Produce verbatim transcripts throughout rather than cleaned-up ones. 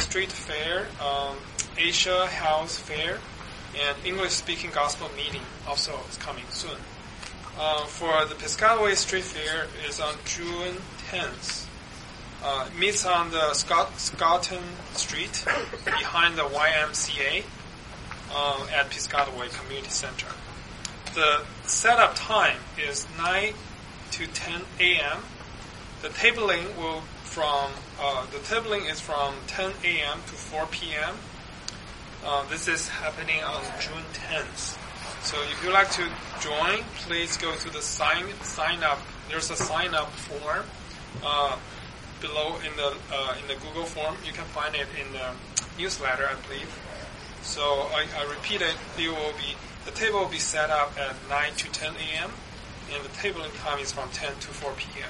Street Fair, um, Asia House Fair, and English-speaking gospel meeting also is coming soon. Uh, for the Piscataway Street Fair is on June tenth. Uh, it meets on the Scott, Scotton Street behind the Y M C A uh, at Piscataway Community Center. The setup time is nine to ten a.m. The tabling will from uh, the tabling is from ten a.m. to four p.m. Uh, this is happening on June tenth. So if you'd like to join, please go to the sign sign up. There's a sign up form uh, below in the uh, in the Google form. You can find it in the newsletter, I believe. So I, I repeat it. It will be the table will be set up at nine to ten a.m. and the tabling time is from ten to four p.m.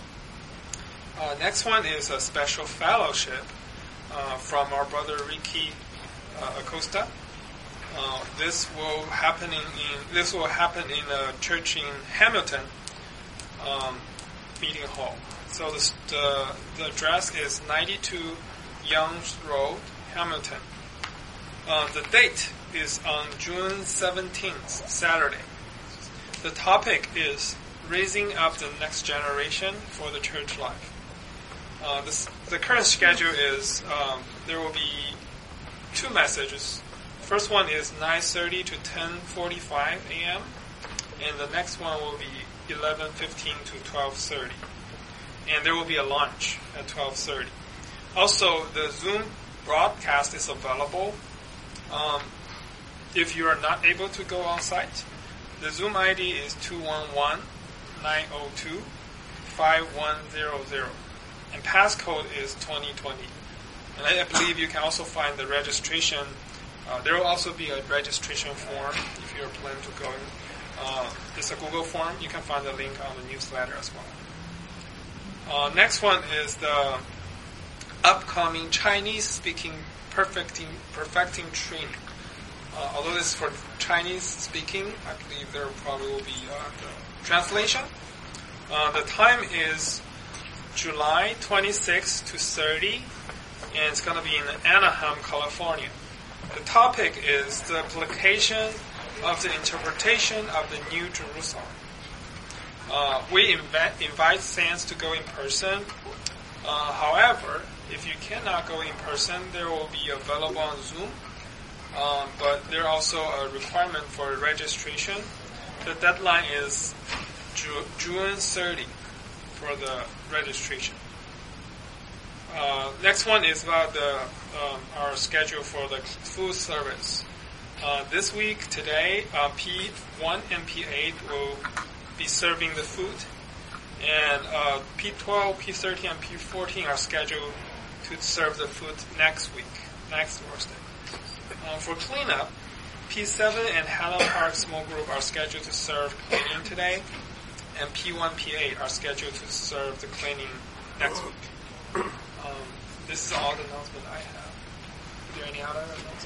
Uh, next one is a special fellowship uh, from our brother Ricky uh, Acosta. Uh, this will happen in this will happen in a church in Hamilton um, meeting hall. So the the, the address is ninety-two Youngs Road, Hamilton. Uh, the date is on June seventeenth, Saturday. The topic is raising up the next generation for the church life. Uh, this, the current schedule is um, there will be two messages. First one is nine thirty to ten forty-five a.m. and the next one will be eleven fifteen to twelve thirty. And there will be a lunch at twelve thirty. Also, the Zoom broadcast is available. Um, if you are not able to go on site, the Zoom I D is two one one, nine zero two, five one zero zero. And passcode is twenty twenty. And I, I believe you can also find the registration. Uh, there will also be a registration form if you're planning to go. Uh, it's a Google form. You can find the link on the newsletter as well. Uh, next one is the upcoming Chinese-speaking perfecting perfecting training. Uh, although this is for Chinese speaking, I believe there probably will be uh, the translation. Uh, the time is July twenty-sixth to thirtieth, and it's going to be in Anaheim, California. The topic is the application of the interpretation of the New Jerusalem. Uh, we invite, invite saints to go in person. Uh, however, if you cannot go in person, there will be available on Zoom. Um, but there also a requirement for registration. The deadline is Ju- June thirtieth for the registration. Uh, next one is about the um, our schedule for the food service. Uh, this week, today, uh, P one and P eight will be serving the food, and uh, P twelve, P thirteen, and P fourteen are scheduled to serve the food next week, next Thursday. Uh, for cleanup, P seven and Highland Park Small Group are scheduled to serve cleaning today, and P one, P eight are scheduled to serve the cleaning next week. Um, this is all the announcement I have. Are there any other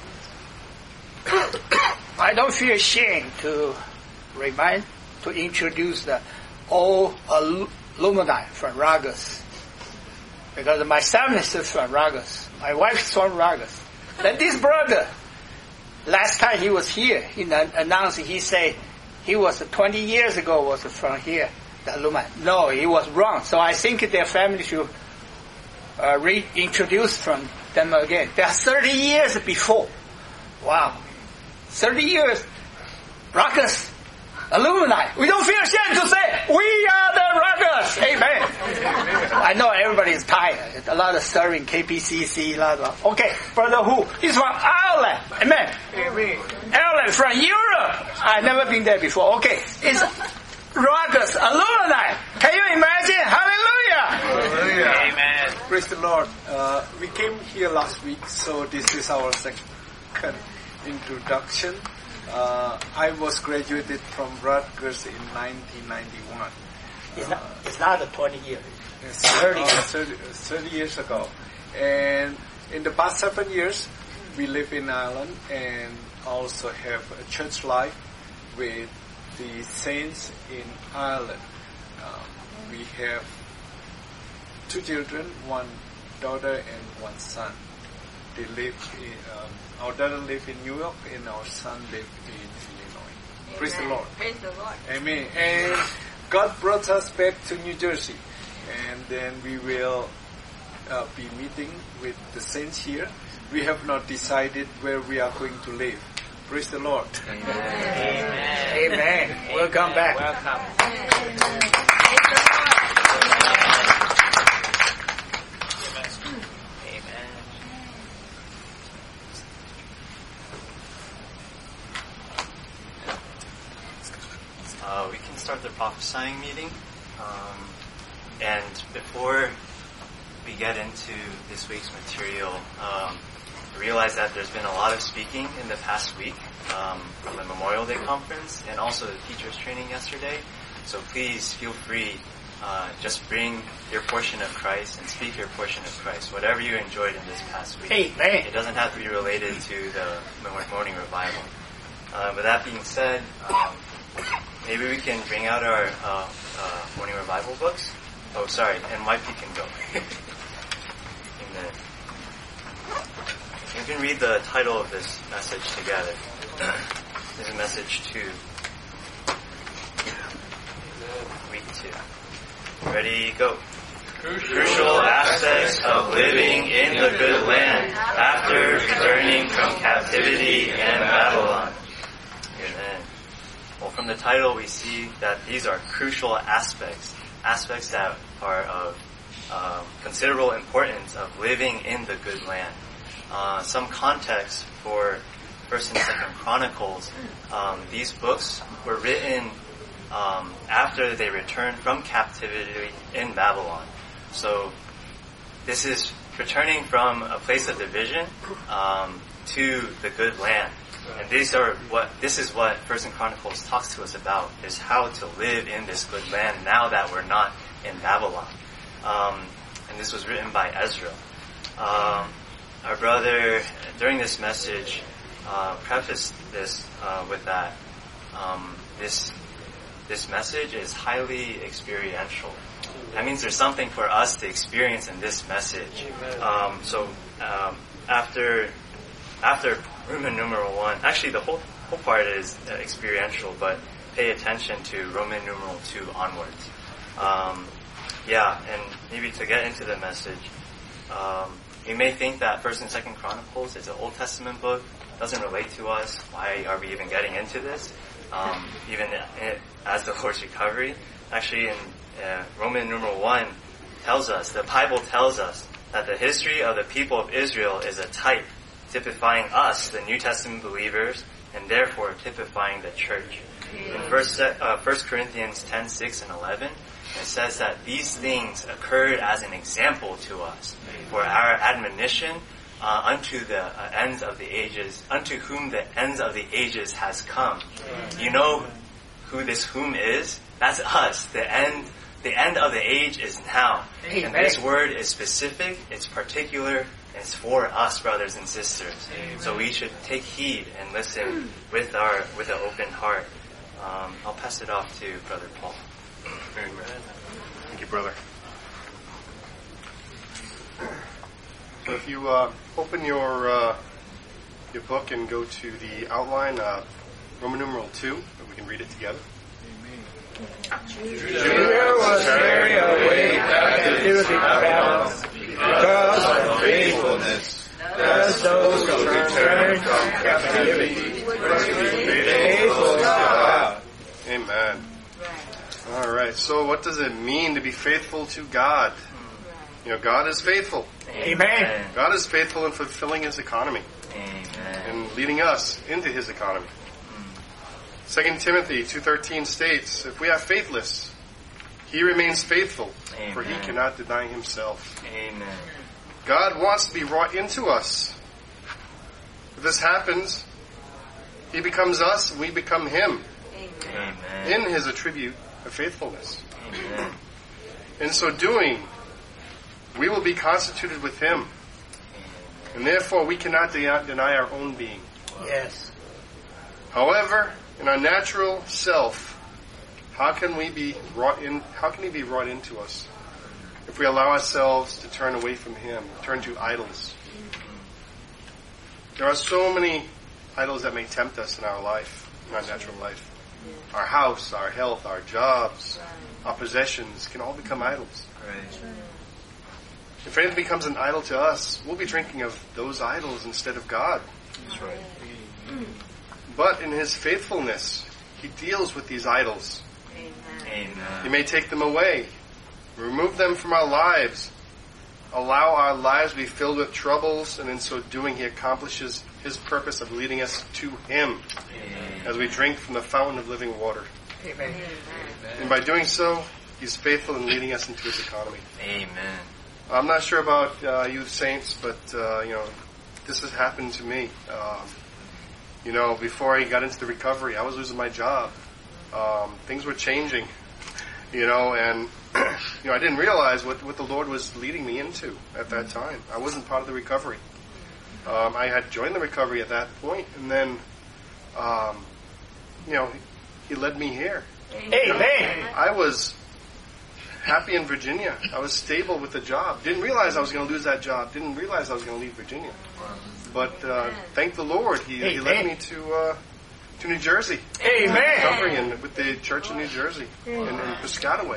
announcements? I don't feel ashamed to remind, to introduce the all alumni from Ragus. Because my son is from Ragus. My wife is from Ragus. Then this brother, last time he was here, he announced, he said he was twenty years ago was from here, the alumni. No, he was wrong. So I think their family should uh, reintroduce from them again. They are thirty years before. Wow. thirty years. Ragus alumni. We don't feel ashamed to say, we are the Ragus. Amen. I know everybody is tired. A lot of serving K P C C. A lot of, okay, brother who? He's from Ireland. Amen. Amen. Ireland, from Europe. I've never been there before. Okay. It's Ragus alumni. Can you imagine? Hallelujah. Hallelujah. Amen. Praise the Lord. Uh, we came here last week, so this is our second introduction. Uh, I was graduated from Rutgers in nineteen ninety-one. It's not, it's not a twenty years. It's thirty, uh, thirty, thirty years ago. And in the past seven years, we live in Ireland and also have a church life with the saints in Ireland. Um, we have two children, one daughter and one son. they live in, um, our daughter live in New York and our son live in Illinois. Amen. Praise the Lord. Praise the Lord. Amen. And God brought us back to New Jersey. And then we will uh, be meeting with the saints here. We have not decided where we are going to live. Praise the Lord. Amen. Amen. Amen. Welcome back. Welcome. Amen. Uh, we can start the prophesying meeting. Um, and before we get into this week's material, um, I realize that there's been a lot of speaking in the past week um, from the Memorial Day conference and also the teachers training yesterday. So please feel free, uh, just bring your portion of Christ and speak your portion of Christ, whatever you enjoyed in this past week. Amen. It doesn't have to be related to the morning revival. Uh, with that being said, um, maybe we can bring out our uh, uh, morning revival books. Oh, sorry, and Y P can go. Amen. You can read the title of this message together. This is message two. Week two. Ready, go. Crucial aspects of living in the good land after returning from captivity in Babylon. Amen. Well, from the title we see that these are crucial aspects, aspects that are of um, considerable importance of living in the good land. Uh, some context for First and Second Chronicles. Um, these books were written um, after they returned from captivity in Babylon. So this is returning from a place of division um, to the good land. And these are what this is what First and Chronicles talks to us about, is how to live in this good land now that we're not in Babylon. Um, and this was written by Ezra. Um, our brother, during this message, uh, prefaced this uh, with that um, this this message is highly experiential. That means there's something for us to experience in this message. Um, so um, after after Roman numeral one, actually the whole whole part is uh, experiential, but pay attention to Roman numeral two onwards. Um, yeah, and maybe to get into the message, um, you may think that First and Second Chronicles is an Old Testament book, doesn't relate to us. Why are we even getting into this? Um, even it, as the Lord's recovery, actually in uh, Roman numeral one tells us, the Bible tells us that the history of the people of Israel is a type, typifying us, the New Testament believers, and therefore typifying the church. In First, uh, First Corinthians ten, six, and eleven, it says that these things occurred as an example to us for our admonition uh, unto the uh, ends of the ages, unto whom the ends of the ages has come. You know who this whom is? That's us. The end, the end of the age is now. Amen. And this word is specific, it's particular, it's for us, brothers and sisters. Amen. So we should take heed and listen with our with an open heart. Um, I'll pass it off to Brother Paul. Amen. Thank you, brother. So if you uh, open your uh, your book and go to the outline, uh, Roman numeral two, and we can read it together. Judah was carried away captive to Babylon because of faithfulness, as those who returned from captivity were faithful to God. Amen. All right. So, what does it mean to be faithful to God? You know, God is faithful. Amen. God is faithful in fulfilling His economy Amen. and leading us into His economy. Second Timothy two thirteen states, if we are faithless, He remains faithful, Amen. for He cannot deny Himself. Amen. God wants to be wrought into us. If this happens, He becomes us and we become Him Amen. in His attribute of faithfulness. Amen. In so doing, we will be constituted with Him, and therefore we cannot de- deny our own being. Yes. However, in our natural self, how can we be wrought in? How can He be wrought into us if we allow ourselves to turn away from Him, turn to idols? There are so many idols that may tempt us in our life, in our natural life. Our house, our health, our jobs, our possessions can all become idols. Right. If anything becomes an idol to us, we'll be drinking of those idols instead of God. That's right. But in His faithfulness, He deals with these idols. Amen. He may take them away, remove them from our lives, allow our lives to be filled with troubles, and in so doing He accomplishes His purpose of leading us to Him Amen. as we drink from the fountain of living water. Amen. And by doing so, He's faithful in leading us into His economy. Amen. I'm not sure about uh, you saints, but uh, you know, this has happened to me. Um, you know, before I got into the recovery, I was losing my job. Um, things were changing, you know, and you know, I didn't realize what, what the Lord was leading me into at that time. I wasn't part of the recovery. Um, I had joined the recovery at that point, and then, um, you know, He led me here. Amen. I was happy in Virginia. I was stable with the job. Didn't realize I was going to lose that job. Didn't realize I was going to leave Virginia. But uh, thank the Lord, He, he led me to uh, to New Jersey. Amen. Recovery in, with the church in New Jersey, in, in Piscataway.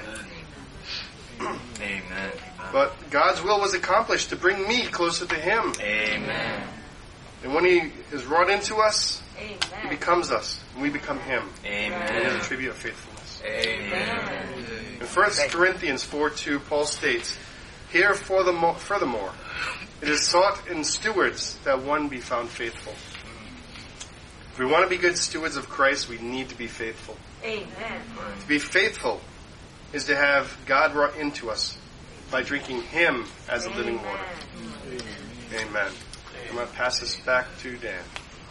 Amen. But God's will was accomplished to bring me closer to Him. Amen. And when He is wrought into us, He Amen. becomes us, and we become Him. And He is a Amen. tribute of faithfulness. Amen. In First Corinthians four two, Paul states, "Here furthermore, furthermore, it is sought in stewards that one be found faithful." If we want to be good stewards of Christ, we need to be faithful. Amen. To be faithful is to have God brought into us by drinking Him as a living water. Amen. I'm going to pass this back to Dan.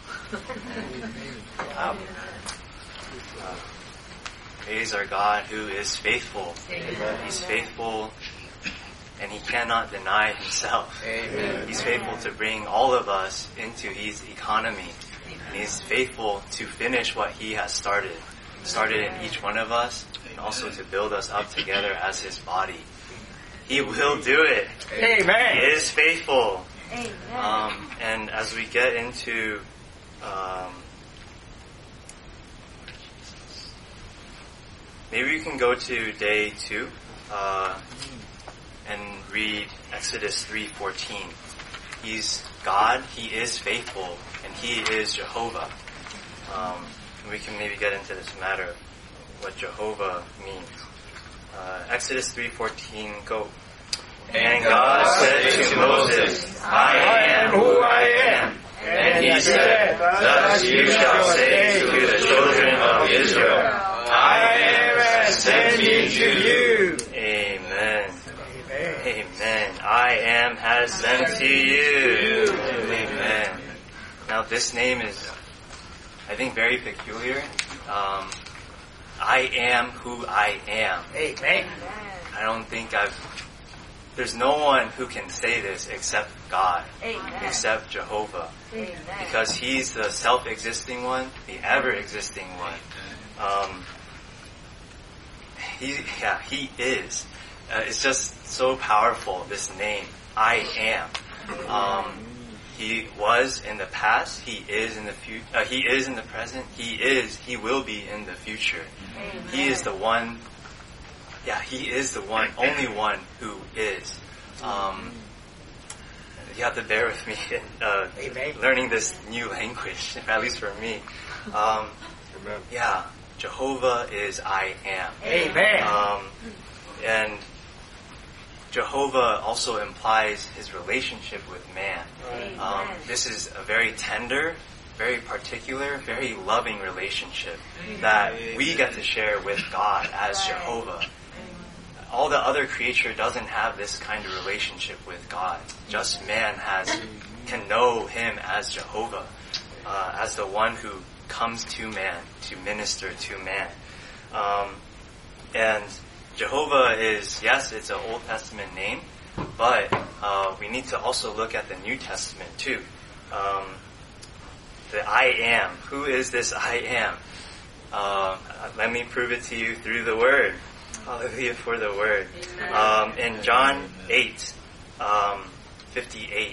Praise our God who is faithful. Amen. He's faithful and He cannot deny Himself. Amen. He's faithful to bring all of us into His economy. And He's faithful to finish what He has started. Started in each one of us, and also to build us up together as His body. He will do it. He Amen. is faithful. Amen. Um, and as we get into um, maybe we can go to day two uh, and read Exodus three fourteen. He's God, He is faithful, and He is Jehovah. Um, and we can maybe get into this matter of what Jehovah means. Uh, Exodus three fourteen, go. And God said to Moses, I am who I am. And He said, thus you shall say to the children of Israel, I am has sent me to you. Amen. Amen. I am has sent to you. Amen. Now this name is, I think, very peculiar. Um, I am who I am. Amen. I don't think I've, there's no one who can say this except God, Amen. except Jehovah. Amen. Because He's the self-existing one, the ever-existing one. Um, he, yeah, He is. Uh, it's just so powerful, this name, I am. Um, he was in the past, He is in the future, uh, He is in the present, He is, He will be in the future. Amen. He is the one, yeah, He is the one, only one who is. Um, you have to bear with me in uh, Amen. learning this new language, at least for me. Um, Amen. yeah, Jehovah is I am. Amen. Um, and Jehovah also implies His relationship with man. Um, this is a very tender, very particular, very loving relationship that we get to share with God as Jehovah. All the other creature doesn't have this kind of relationship with God. Just man has can know Him as Jehovah, uh, as the one who comes to man to minister to man. Um, and Jehovah is, yes, it's an Old Testament name, but uh, we need to also look at the New Testament too. Um, the I am. Who is this I am? Uh, let me prove it to you through the Word. Hallelujah for the Word. Um, in John eight, um, fifty-eight,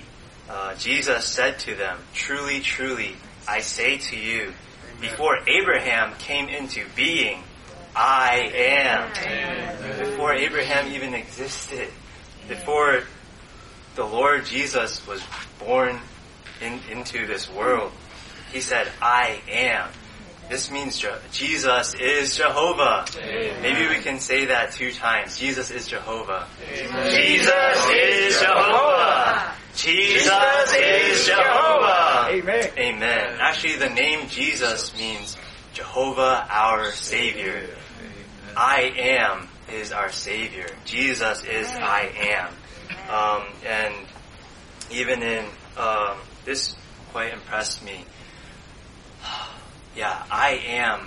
uh, Jesus said to them, "Truly, truly, I say to you, before Abraham came into being, I am." Amen. Before Abraham even existed, before the Lord Jesus was born in, into this world, He said, "I am." This means Je- Jesus is Jehovah. Amen. Maybe we can say that two times. Jesus is Jehovah. Amen. Jesus is Jehovah. Jesus is Jehovah. Amen. Amen. Actually, the name Jesus means Jehovah our Savior. I am is our Savior. Jesus is I am. Um, and even in, um, this quite impressed me. Yeah, I am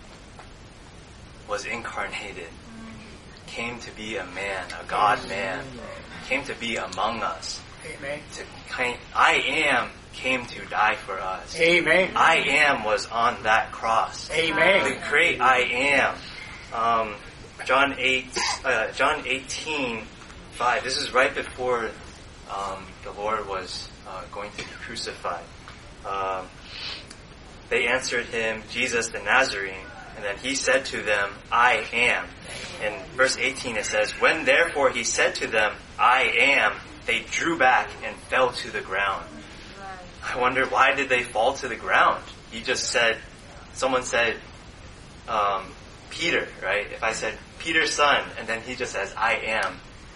was incarnated, came to be a man, a God man, came to be among us. Amen. To kind, I am came to die for us. Amen. I am was on that cross. Amen. The great I am. Um, John eight, uh, John eighteen five. This is right before um, the Lord was uh, going to be crucified. Um, They answered him, Jesus the Nazarene, and then he said to them, I am. In verse eighteen it says, when therefore he said to them, I am, they drew back and fell to the ground. I wonder, why did they fall to the ground? He just said, someone said, um, Peter, right? If I said, Peter's son, and then he just says, I am,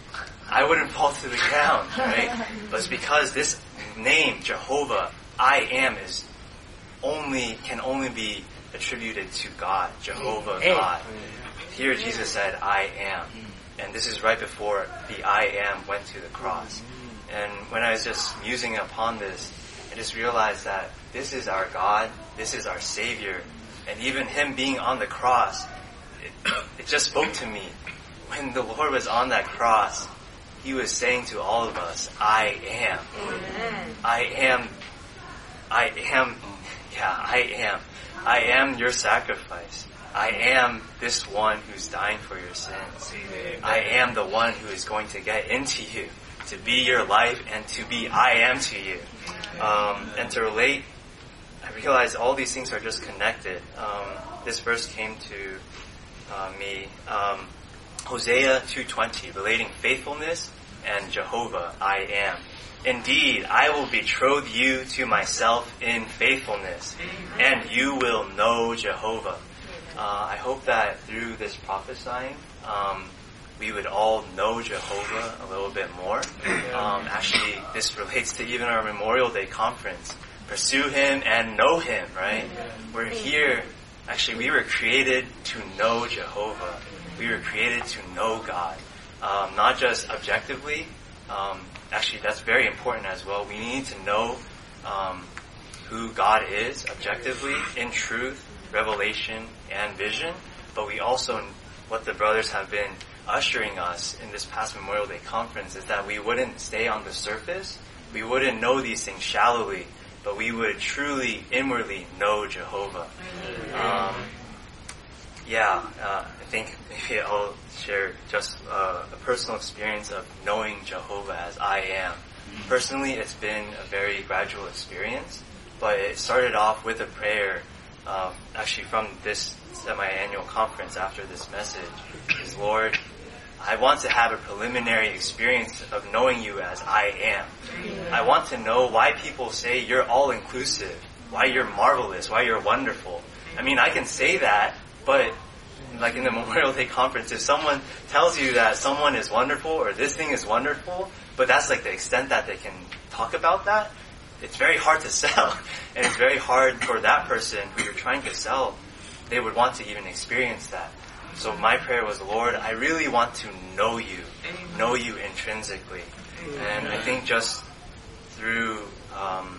I wouldn't fall to the ground, right? But it's because this name, Jehovah, I am, is only can only be attributed to God, Jehovah God. Here Jesus said, I am. And this is right before the I am went to the cross. And when I was just musing upon this, I just realized that this is our God, this is our Savior, and even Him being on the cross, it, it just spoke to me. When the Lord was on that cross, He was saying to all of us, I am. I am, I am Yeah, I am. I am your sacrifice. I am this one who's dying for your sins. I am the one who is going to get into you, to be your life, and to be I am to you. Um, and to relate, I realize all these things are just connected. Um, this verse came to uh, me, um, Hosea two twenty, relating faithfulness and Jehovah, I am. Indeed, I will betroth you to myself in faithfulness, and you will know Jehovah. Uh, I hope that through this prophesying, um, we would all know Jehovah a little bit more. Um, actually, this relates to even our Memorial Day conference. Pursue Him and know Him, right? We're here. Actually, we were created to know Jehovah. We were created to know God. Um, not just objectively, um, Actually, that's very important as well. We need to know um, who God is objectively, in truth, revelation, and vision. But we also, what the brothers have been ushering us in this past Memorial Day conference, is that we wouldn't stay on the surface. We wouldn't know these things shallowly, but we would truly, inwardly know Jehovah. Um, yeah, uh, I think maybe I'll share just uh, a personal experience of knowing Jehovah as I am. Personally, it's been a very gradual experience, but it started off with a prayer, um, actually from this semi-annual conference after this message, is, Lord, I want to have a preliminary experience of knowing you as I am. I want to know why people say you're all-inclusive, why you're marvelous, why you're wonderful. I mean, I can say that, but like in the Memorial Day conference, if someone tells you that someone is wonderful or this thing is wonderful, but that's like the extent that they can talk about that, it's very hard to sell. And it's very hard for that person who you're trying to sell, they would want to even experience that. So my prayer was, Lord, I really want to know you, know you intrinsically. And I think just through, um,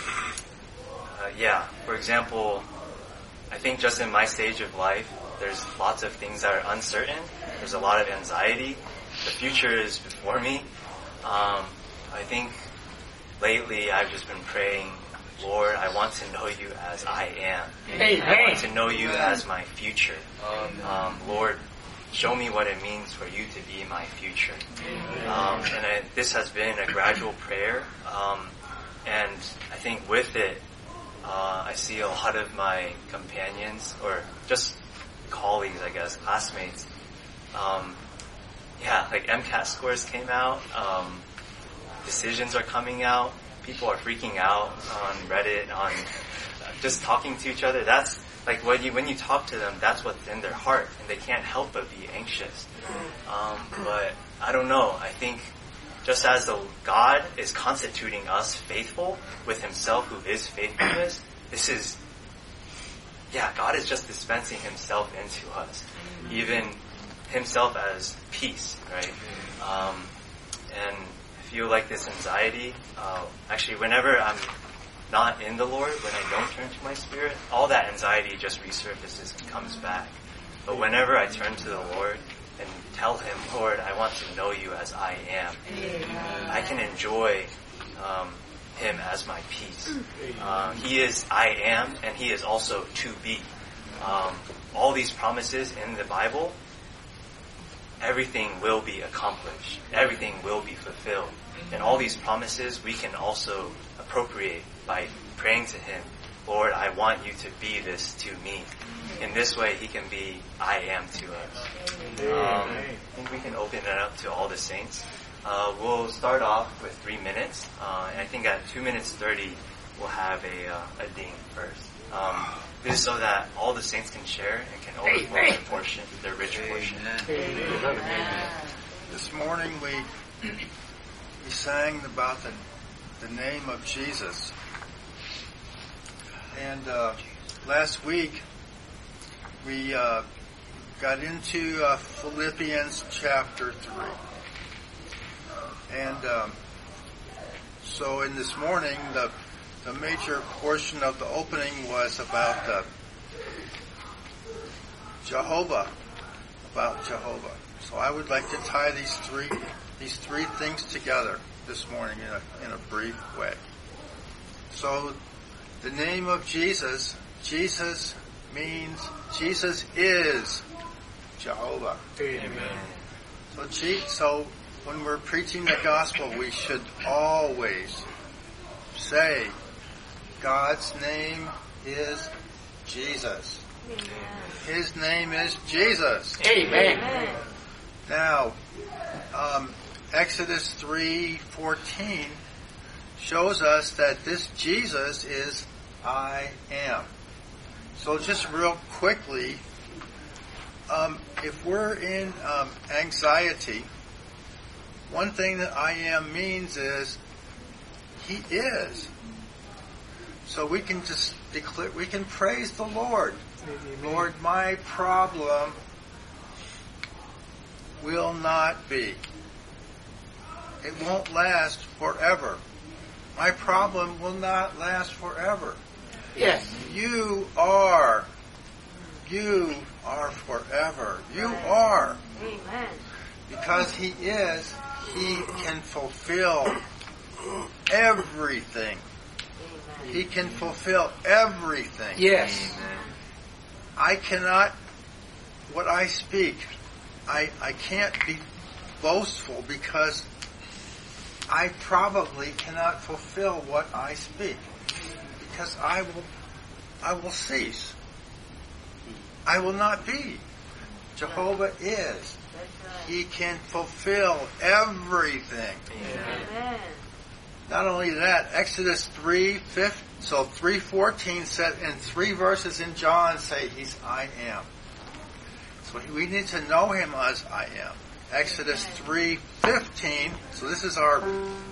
uh, yeah, for example, I think just in my stage of life, there's lots of things that are uncertain. There's a lot of anxiety. The future is before me. Um, I think lately I've just been praying, Lord, I want to know you as I am. Amen. I want to know you as my future. Um, Lord, show me what it means for you to be my future. Um, and I, this has been a gradual prayer. Um, and I think with it, uh, I see a lot of my companions, or just colleagues, I guess, classmates. Um, yeah, like MCAT scores came out. Um, decisions are coming out. People are freaking out on Reddit, on just talking to each other. That's like when you when you talk to them, that's what's in their heart, and they can't help but be anxious. Um, but I don't know. I think just as the God is constituting us faithful with Himself, who is faithfulness, this is yeah, God is just dispensing Himself into us, even Himself as peace, right? Um, and I feel like this anxiety. Uh, actually, whenever I'm not in the Lord, when I don't turn to my Spirit, all that anxiety just resurfaces and comes back. But whenever I turn to the Lord and tell Him, Lord, I want to know You as I am, I can enjoy um, Him as my peace. Uh, he is I am, and He is also to be. Um, all these promises in the Bible, everything will be accomplished. Everything will be fulfilled. And all these promises we can also appropriate by praying to Him, Lord, I want You to be this to me. In this way, He can be I am to us. Um, I think we can open it up to all the saints. Uh, we'll start off with three minutes. Uh, and I think at two minutes thirty, we'll have a, uh, a ding first. Um, this is so that all the saints can share and can overflow their portion, their rich portion. Amen. This morning we we sang about the the name of Jesus, and uh, last week we uh, got into uh, Philippians chapter three, and um, so in this morning the the major portion of the opening was about uh, Jehovah, about Jehovah. So I would like to tie these three these three things together this morning in a, in a brief way. So the name of Jesus, Jesus means Jesus is Jehovah. Amen. So, G, so when we're preaching the gospel, we should always say, God's name is Jesus. Amen. His name is Jesus. Amen. Now, um, Exodus three fourteen shows us that this Jesus is I am. So just real quickly, um, if we're in um, anxiety, one thing that I am means is He is. So we can just declare, we can praise the Lord. Lord, my problem will not be. It won't last forever. My problem will not last forever. Yes. You are. You are forever. You are. Amen. Because He is, He can fulfill everything. He can fulfill everything. Yes. I cannot, what I speak, I, I can't be boastful because I probably cannot fulfill what I speak. Because I will, I will cease. I will not be. Jehovah is. He can fulfill everything. Amen. Not only that, Exodus three fifteen, so three fourteen said, and three verses in John say He's I am. So we need to know Him as I am. Exodus three fifteen, so this is our,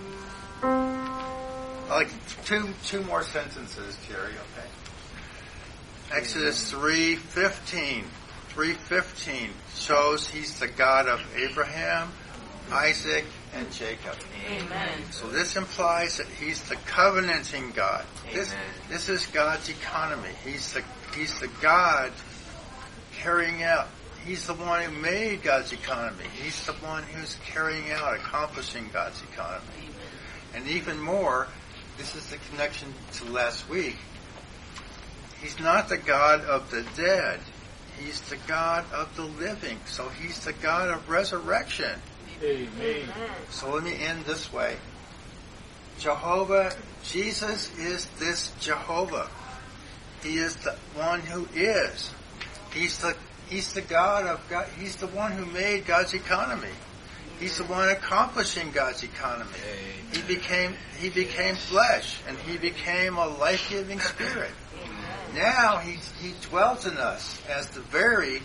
like two two more sentences, Jerry, okay? Exodus three fifteen. three fifteen shows He's the God of Abraham, Isaac, and Jacob. Amen. So this implies that He's the covenanting God. This, this is God's economy. He's the He's the God carrying out. He's the one who made God's economy. He's the one who's carrying out, accomplishing God's economy. And even more, this is the connection to last week. He's not the God of the dead. He's the God of the living. So he's the God of resurrection. Amen. So let me end this way. Jehovah, Jesus is this Jehovah. He is the one who is. He's the He's the God of God. He's the one who made God's economy. He's the one accomplishing God's economy. He became He became flesh, and He became a life-giving spirit. Now He He dwells in us as the very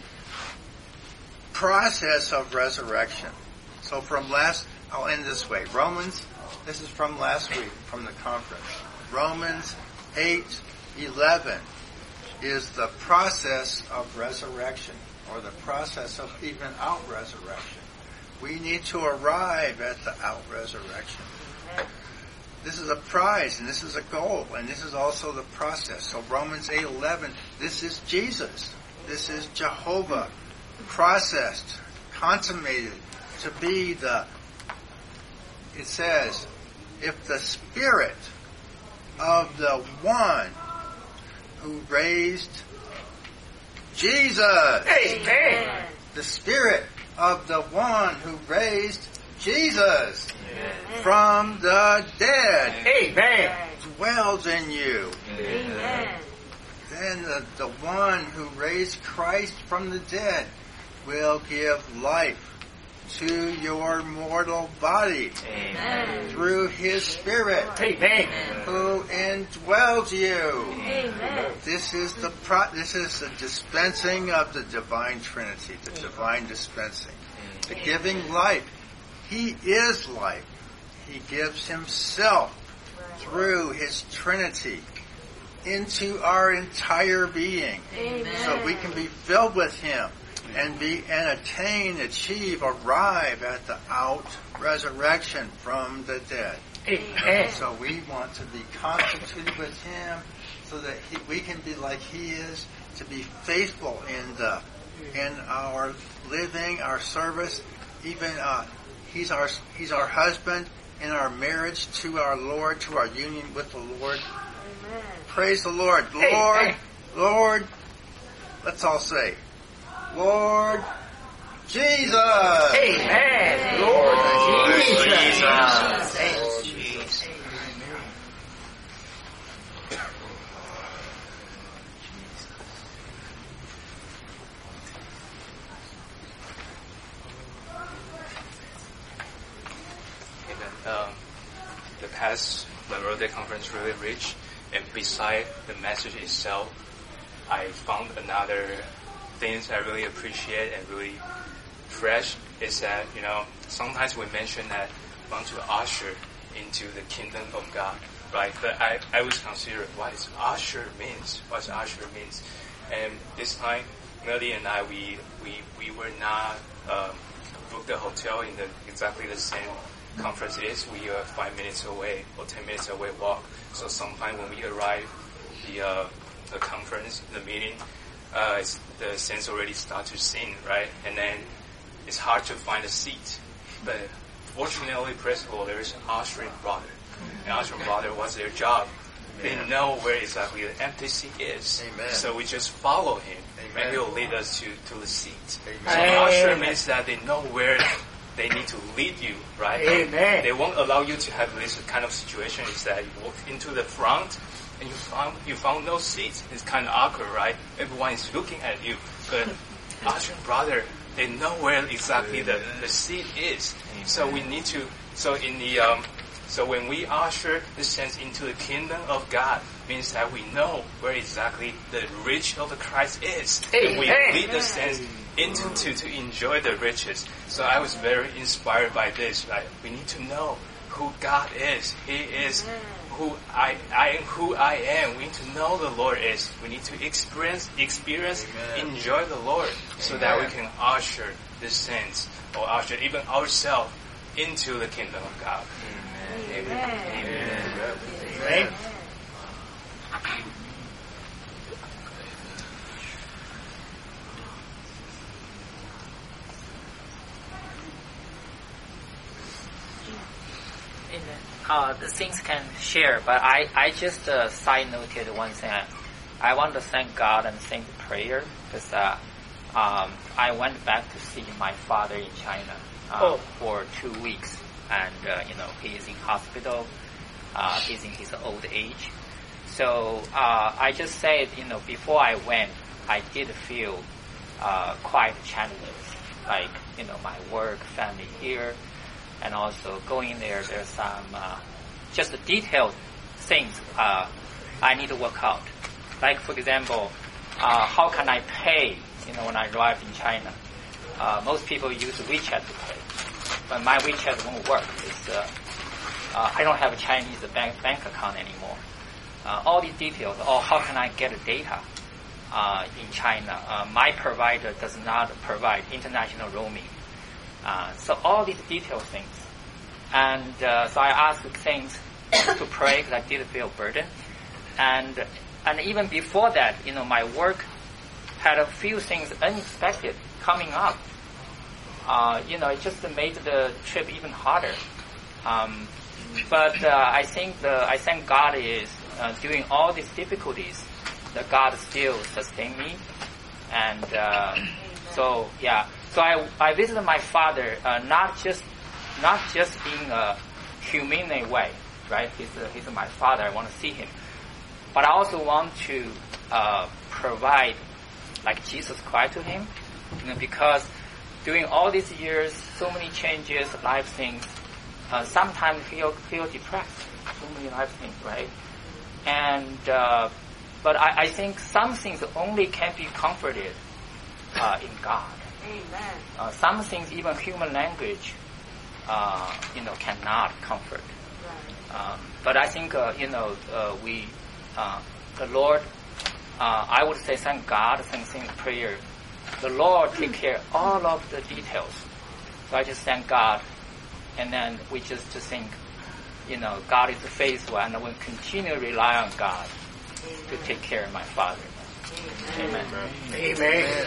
process of resurrection. So from last, I'll end this way. Romans, this is from last week, from the conference. Romans eight eleven is the process of resurrection, or the process of even out resurrection. We need to arrive at the out resurrection. This is a prize, and this is a goal, and this is also the process. So Romans eight eleven, this is Jesus. This is Jehovah, processed, consummated to be the, it says, if the Spirit of the one who raised Jesus, Amen. the Spirit of the one who raised Jesus Amen. From the dead Amen. dwells in you. Amen. Then the, the one who raised Christ from the dead will give life to your mortal body Amen. Through His Spirit Amen. who indwells you. Amen. This is the pro- this is the dispensing of the divine Trinity, the divine dispensing, the giving life. He is life. He gives Himself through His Trinity into our entire being, Amen. so we can be filled with Him and be and attain, achieve, arrive at the out resurrection from the dead. Amen. So we want to be constituted with Him, so that he, we can be like He is, to be faithful in the in our living, our service. Even uh, He's our He's our husband in our marriage to our Lord, to our union with the Lord. Amen. Praise the Lord, Lord, Amen. Lord. Let's all say, Lord Jesus. Amen. Lord, Lord Jesus. Jesus. Amen. Jesus. Um, the past Memorial Day conference really rich, and beside the message itself, I found another things I really appreciate and really fresh is that, you know, sometimes we mention that we want to usher into the kingdom of God, right? But I, I was considering what is usher means, what usher means. And this time, Melody and I, we, we, we were not, um, booked the hotel in the, exactly the same conference is. We are five minutes away or ten minutes away walk. So sometime when we arrive, the, uh, the conference, the meeting, uh, it's, the saints already start to sing, right? And then it's hard to find a seat. But fortunately, praise the Lord, there is an ushering brother. And ushering brother, what's their job? They know where exactly the empty seat is. Amen. So we just follow him. Amen. And he'll lead us to, to the seat. Amen. So Amen. usher means that they know where they need to lead you, right? Amen. They won't allow you to have this kind of situation is that you walk into the front and you found you found no seats. It's kind of awkward, right? Everyone is looking at you. But usher brother, they know where exactly the, the seat is. So we need to, so in the, um, so when we usher the saints into the kingdom of God, means that we know where exactly the rich of the Christ is. And we Amen. lead the saints into to, to enjoy the riches. So I was very inspired by this. Right? We need to know who God is. He is who I I am who I am. We need to know the Lord is. We need to experience experience Amen. enjoy the Lord so that we can usher the saints or usher even ourselves into the kingdom of God. Amen. Amen. Amen. Amen. Uh, the things can share, but I, I just uh, side noted one thing. I, I want to thank God and thank prayer because uh, um, I went back to see my father in China uh, Oh. for two weeks, and uh, you know he is in hospital. Uh, he's in his old age. So uh, I just said, you know, before I went, I did feel uh, quite challenges, like you know my work, family here, and also going there. There's some uh, just detailed things uh, I need to work out. Like for example, uh, how can I pay? You know, when I arrived in China, uh, most people use WeChat to pay, but my WeChat won't work. It's, uh, uh, I don't have a Chinese bank bank account anymore. Uh, all these details, or how can I get data uh, in China? Uh, my provider does not provide international roaming. Uh, so all these detailed things. And uh, so I asked things to pray because I did feel burden. And and even before that, you know, my work had a few things unexpected coming up. Uh, you know, it just made the trip even harder. Um, but uh, I think the I thank God is uh, during all these difficulties, that God still sustained me, and uh, so yeah. So I I visited my father uh, not just not just in a humane way, right? He's uh, he's my father. I want to see him, but I also want to uh, provide like Jesus Christ to him, you know, because during all these years, so many changes, life things. Uh, sometimes feel feel depressed. So many life things, right? And uh, but I, I think some things only can be comforted uh, in God. Amen. Uh, some things even human language, uh, you know, cannot comfort. Right. Um, but I think uh, you know uh, we, uh, the Lord. Uh, I would say thank God, thank thank prayer. The Lord take care of all of the details. So I just thank God. And then we just to think, you know, God is faithful, and I will continue to rely on God Amen. to take care of my father. Amen. Amen. Amen.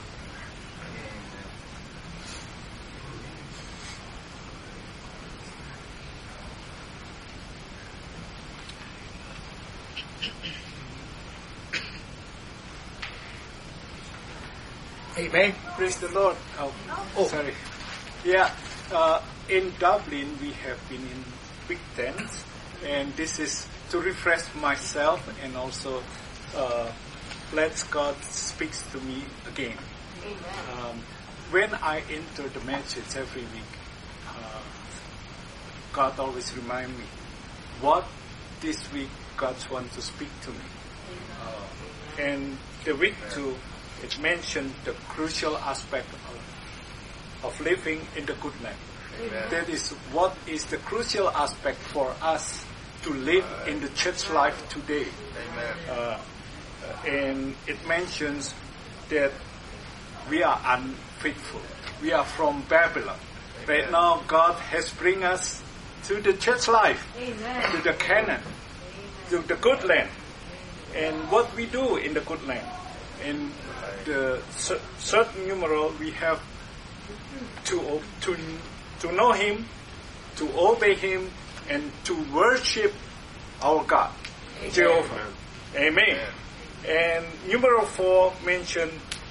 Amen. Praise the Lord. Oh, Oh. sorry. Yeah, uh, in Dublin we have been in big tents, and this is to refresh myself and also uh, let God speaks to me again. Amen. Um, when I enter the message every week, uh, God always remind me what this week God wants to speak to me. Uh, and the week two, it mentioned the crucial aspect of, of living in the good land. Amen. That is what is the crucial aspect for us to live in the church life today. Amen. Uh, and it mentions that we are unfaithful. We are from Babylon. Right now, God has bring us to the church life, Amen. to the Canaan, to the good land. And what we do in the good land. In the cer- certain numeral, we have to to to know Him, to obey Him, and to worship our God, Amen. Jehovah. Amen. And numeral four mentioned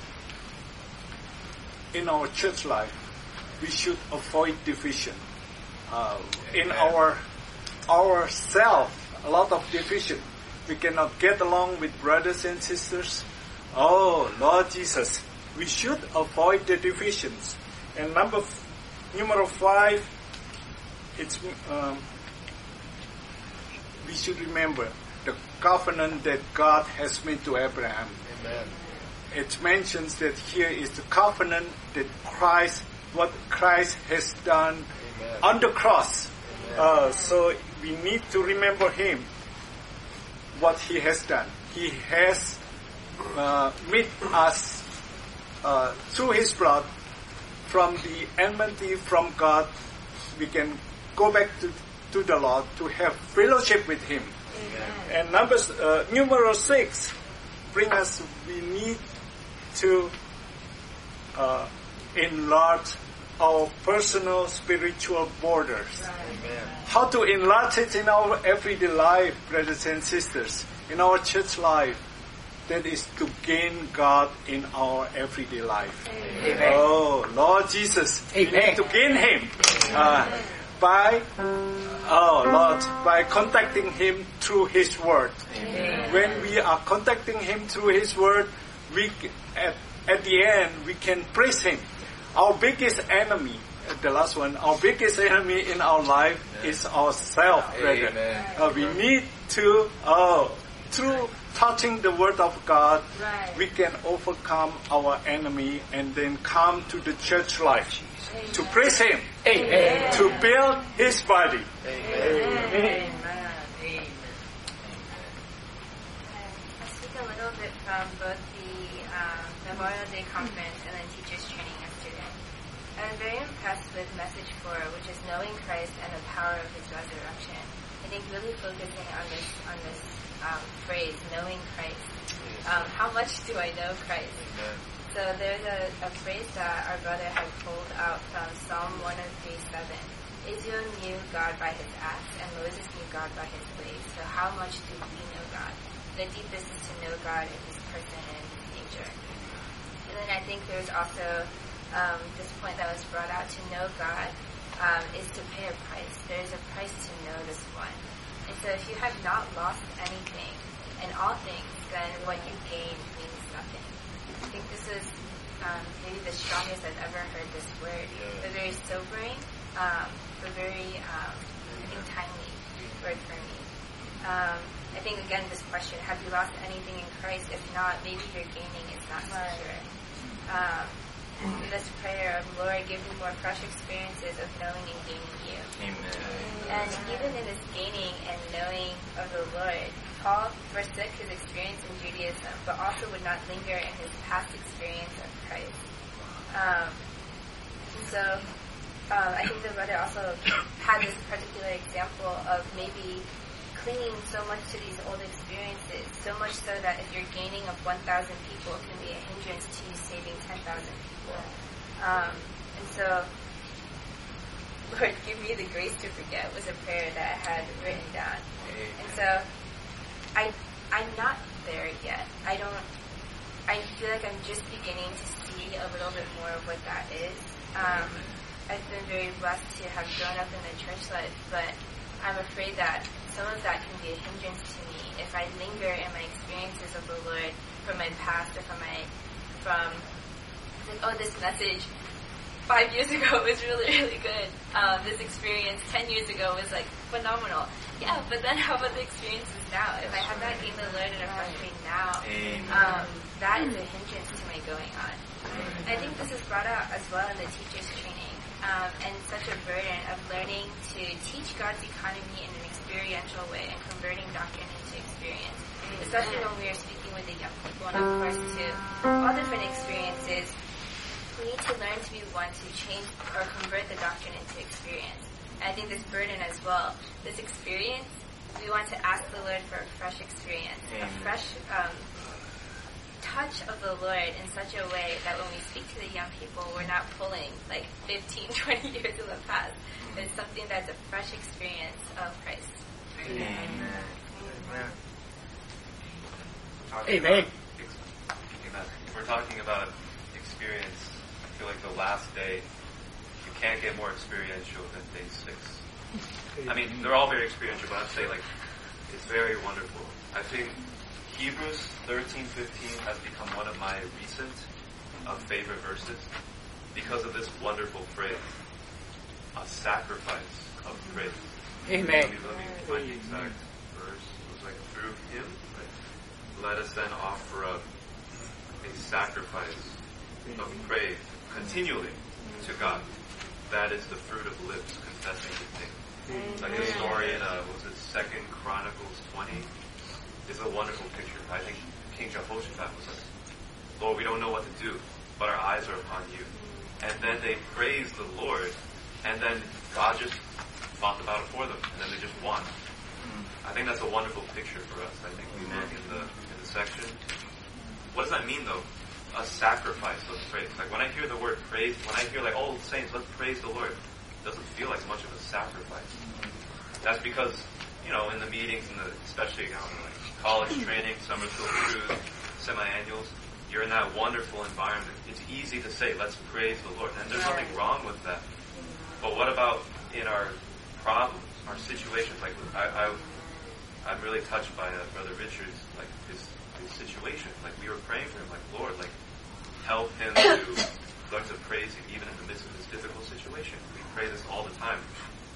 in our church life, we should avoid division. Uh, in our our self, a lot of division. We cannot get along with brothers and sisters. Oh, Lord Jesus, we should avoid the divisions. And number, f- number five, it's um, we should remember the covenant that God has made to Abraham. Amen. It mentions that here is the covenant that Christ, what Christ has done Amen. on the cross. Uh, so we need to remember Him, what He has done. He has uh, made us uh, through His blood from the enmity from God. We can go back to, to the Lord to have fellowship with Him. Amen. And number uh, numeral six bring us. We need to uh, enlarge our personal spiritual borders. Amen. How to enlarge it in our everyday life, brothers and sisters, in our church life. that is to gain God in our everyday life. Amen. Oh, Lord Jesus, we Amen. need to gain Him uh, by, oh Lord, by contacting Him through His Word. Amen. When we are contacting Him through His Word, we at, at the end we can praise Him. Our biggest enemy, the last one, our biggest enemy in our life is ourselves. Uh, we need to, oh, through touching the Word of God, Right. we can overcome our enemy and then come to the church life to praise Him, Amen. to build His body. Amen. I'll speak a little bit from both the um, Memorial Day Conference and then Teachers Training yesterday. I was very impressed with message four, which is knowing Christ and the power of His resurrection. I think really focusing on this on this um, phrase, knowing Christ. Um, how much do I know Christ? So there's a, a phrase that our brother had pulled out from Psalm one oh three seven. Israel knew God by his acts, and Moses knew God by his ways. So how much do we know God? The deepest is to know God in His person and His nature. And then I think there's also um, this point that was brought out, to know God um, is to pay a price. There's a price to know this one. And so if you have not lost anything in all things, then what you gain means nothing. I think this is um, maybe the strongest I've ever heard this word. But very sobering, um, but very um, I think timely word for me. Um, I think again this question: have you lost anything in Christ? If not, maybe your gaining is not secure. Um, this prayer of Lord, give me more fresh experiences of knowing and gaining You. Amen. And even in this gaining and knowing of the Lord, Paul forsook his experience in Judaism, but also would not linger in his past experience of Christ. Um, so uh, I think the brother also had this particular example of maybe clinging so much to these old experiences, so much so that if you're gaining of one thousand people, it can be a hindrance to you saving ten thousand people. Um, and so, Lord, give me the grace to forget was a prayer that I had written down. And so, I, I'm not there yet. I don't, I feel like I'm just beginning to see a little bit more of what that is. Um, I've been very blessed to have grown up in the church life, but I'm afraid that some of that can be a hindrance to me if I linger in my experiences of the Lord from my past or from my, from, like, oh, this message five years ago was really, really good. Um, this experience ten years ago was, like, phenomenal. Yeah, but then how about the experiences now? If I have not gained the Lord in a fresh way now, um, that is a hindrance to my going on. I think this is brought out as well in the teachers' training, um, and such a burden of learning to teach God's economy in an experiential way and converting doctrine into experience. Especially when we are speaking with the young people, and of course to all different experiences, we need to learn to be one to change or convert the doctrine into experience. And I think this burden as well, this experience, we want to ask the Lord for a fresh experience, a fresh um, touch of the Lord in such a way that when we speak to the young people, we're not pulling like fifteen, twenty years in the past. It's something that's a fresh experience of Christ. Amen. Amen. Amen. Amen. We're talking about experience. I feel like the last day, you can't get more experiential than day six. I mean, they're all very experiential, but I'd say like it's very wonderful. I think Hebrews thirteen fifteen has become one of my recent uh, favorite verses because of this wonderful phrase, a sacrifice of praise. Amen. Let me, let me find the exact verse. It was like, through Him, like, let us then offer up a sacrifice of praise continually to God. That is the fruit of lips confessing His name. It's like a story in, uh, what was it, Second Chronicles twenty? Is a wonderful picture. I think King Jehoshaphat was like, Lord, we don't know what to do, but our eyes are upon You. And then they praised the Lord, and then God just fought the battle for them, and then they just won. I think that's a wonderful picture for us. I think we look in the in the section. What does that mean, though? A sacrifice of praise. Like when I hear the word praise, when I hear like, oh, saints, let's praise the Lord, it doesn't feel like much of a sacrifice. That's because, you know, in the meetings, and especially you know, like college training, summer school cruise, semi-annuals, you're in that wonderful environment. It's easy to say, let's praise the Lord. And there's nothing wrong with that. But what about in our problems, our situations? Like, I, I, I'm really touched by uh, Brother Richard's, like, his, his situation. Like, we were praying for him, like, Lord, like, help him to learn to praise you even in the midst of this difficult situation. We pray this all the time.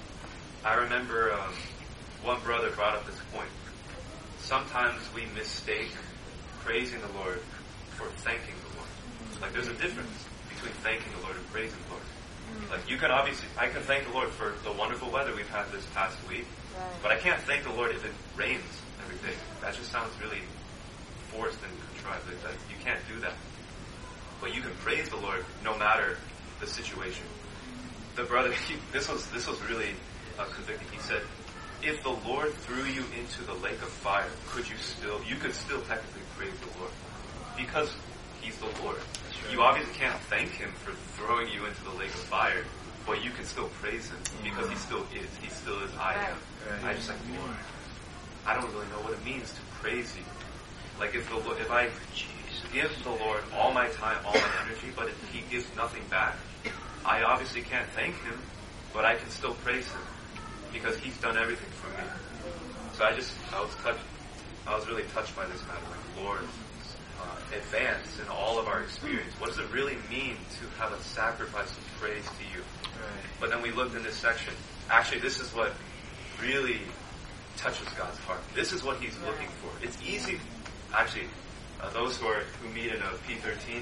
I remember um, one brother brought up this point. Sometimes we mistake praising the Lord for thanking the Lord. Like, there's a difference between thanking the Lord and praising the Lord. Like, you can obviously, I can thank the Lord for the wonderful weather we've had this past week, but I can't thank the Lord if it rains every day. That just sounds really forced and contrived. Like, that, you can't do that. But you can praise the Lord no matter the situation. The brother, he, this was this was really uh, convicting. He said, if the Lord threw you into the lake of fire, could you still, you could still technically praise the Lord. Because He's the Lord. You obviously can't thank Him for throwing you into the lake of fire, but you can still praise Him because He still is. He still is I am. I just like, Lord, I don't really know what it means to praise You. Like if the if I give the Lord all my time, all my energy, but if He gives nothing back, I obviously can't thank Him, but I can still praise Him because He's done everything for me. So I just, I was touched, I was really touched by this matter. Like, Lord, uh, advance in all of our experience. What does it really mean to have a sacrifice of praise to You? Right. But then we looked in this section. Actually, this is what really touches God's heart. This is what He's looking for. It's easy, actually, uh, those who are who meet in a P thirteen,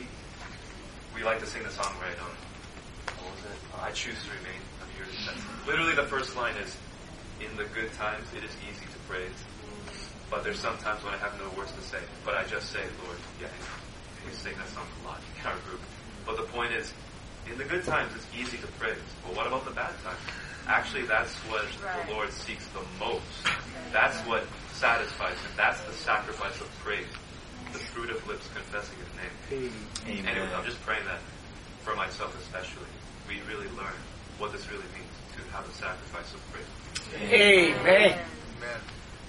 we like to sing the song, right? Um, what was it? Uh, I choose to remain. I'm here to set. Literally, the first line is, "In the good times, it is easy to praise, but there's some times when I have no words to say, but I just say, Lord, yeah." We sing that song a lot in our group. But the point is, in the good times, it's easy to praise. But what about the bad times? Actually, that's what right. the Lord seeks the most. That's what satisfies Him. That's the sacrifice of praise. The fruit of lips confessing His name. Amen. Anyways, I'm just praying that for myself especially, we really learn what this really means to have a sacrifice of praise. Amen. Amen. Amen.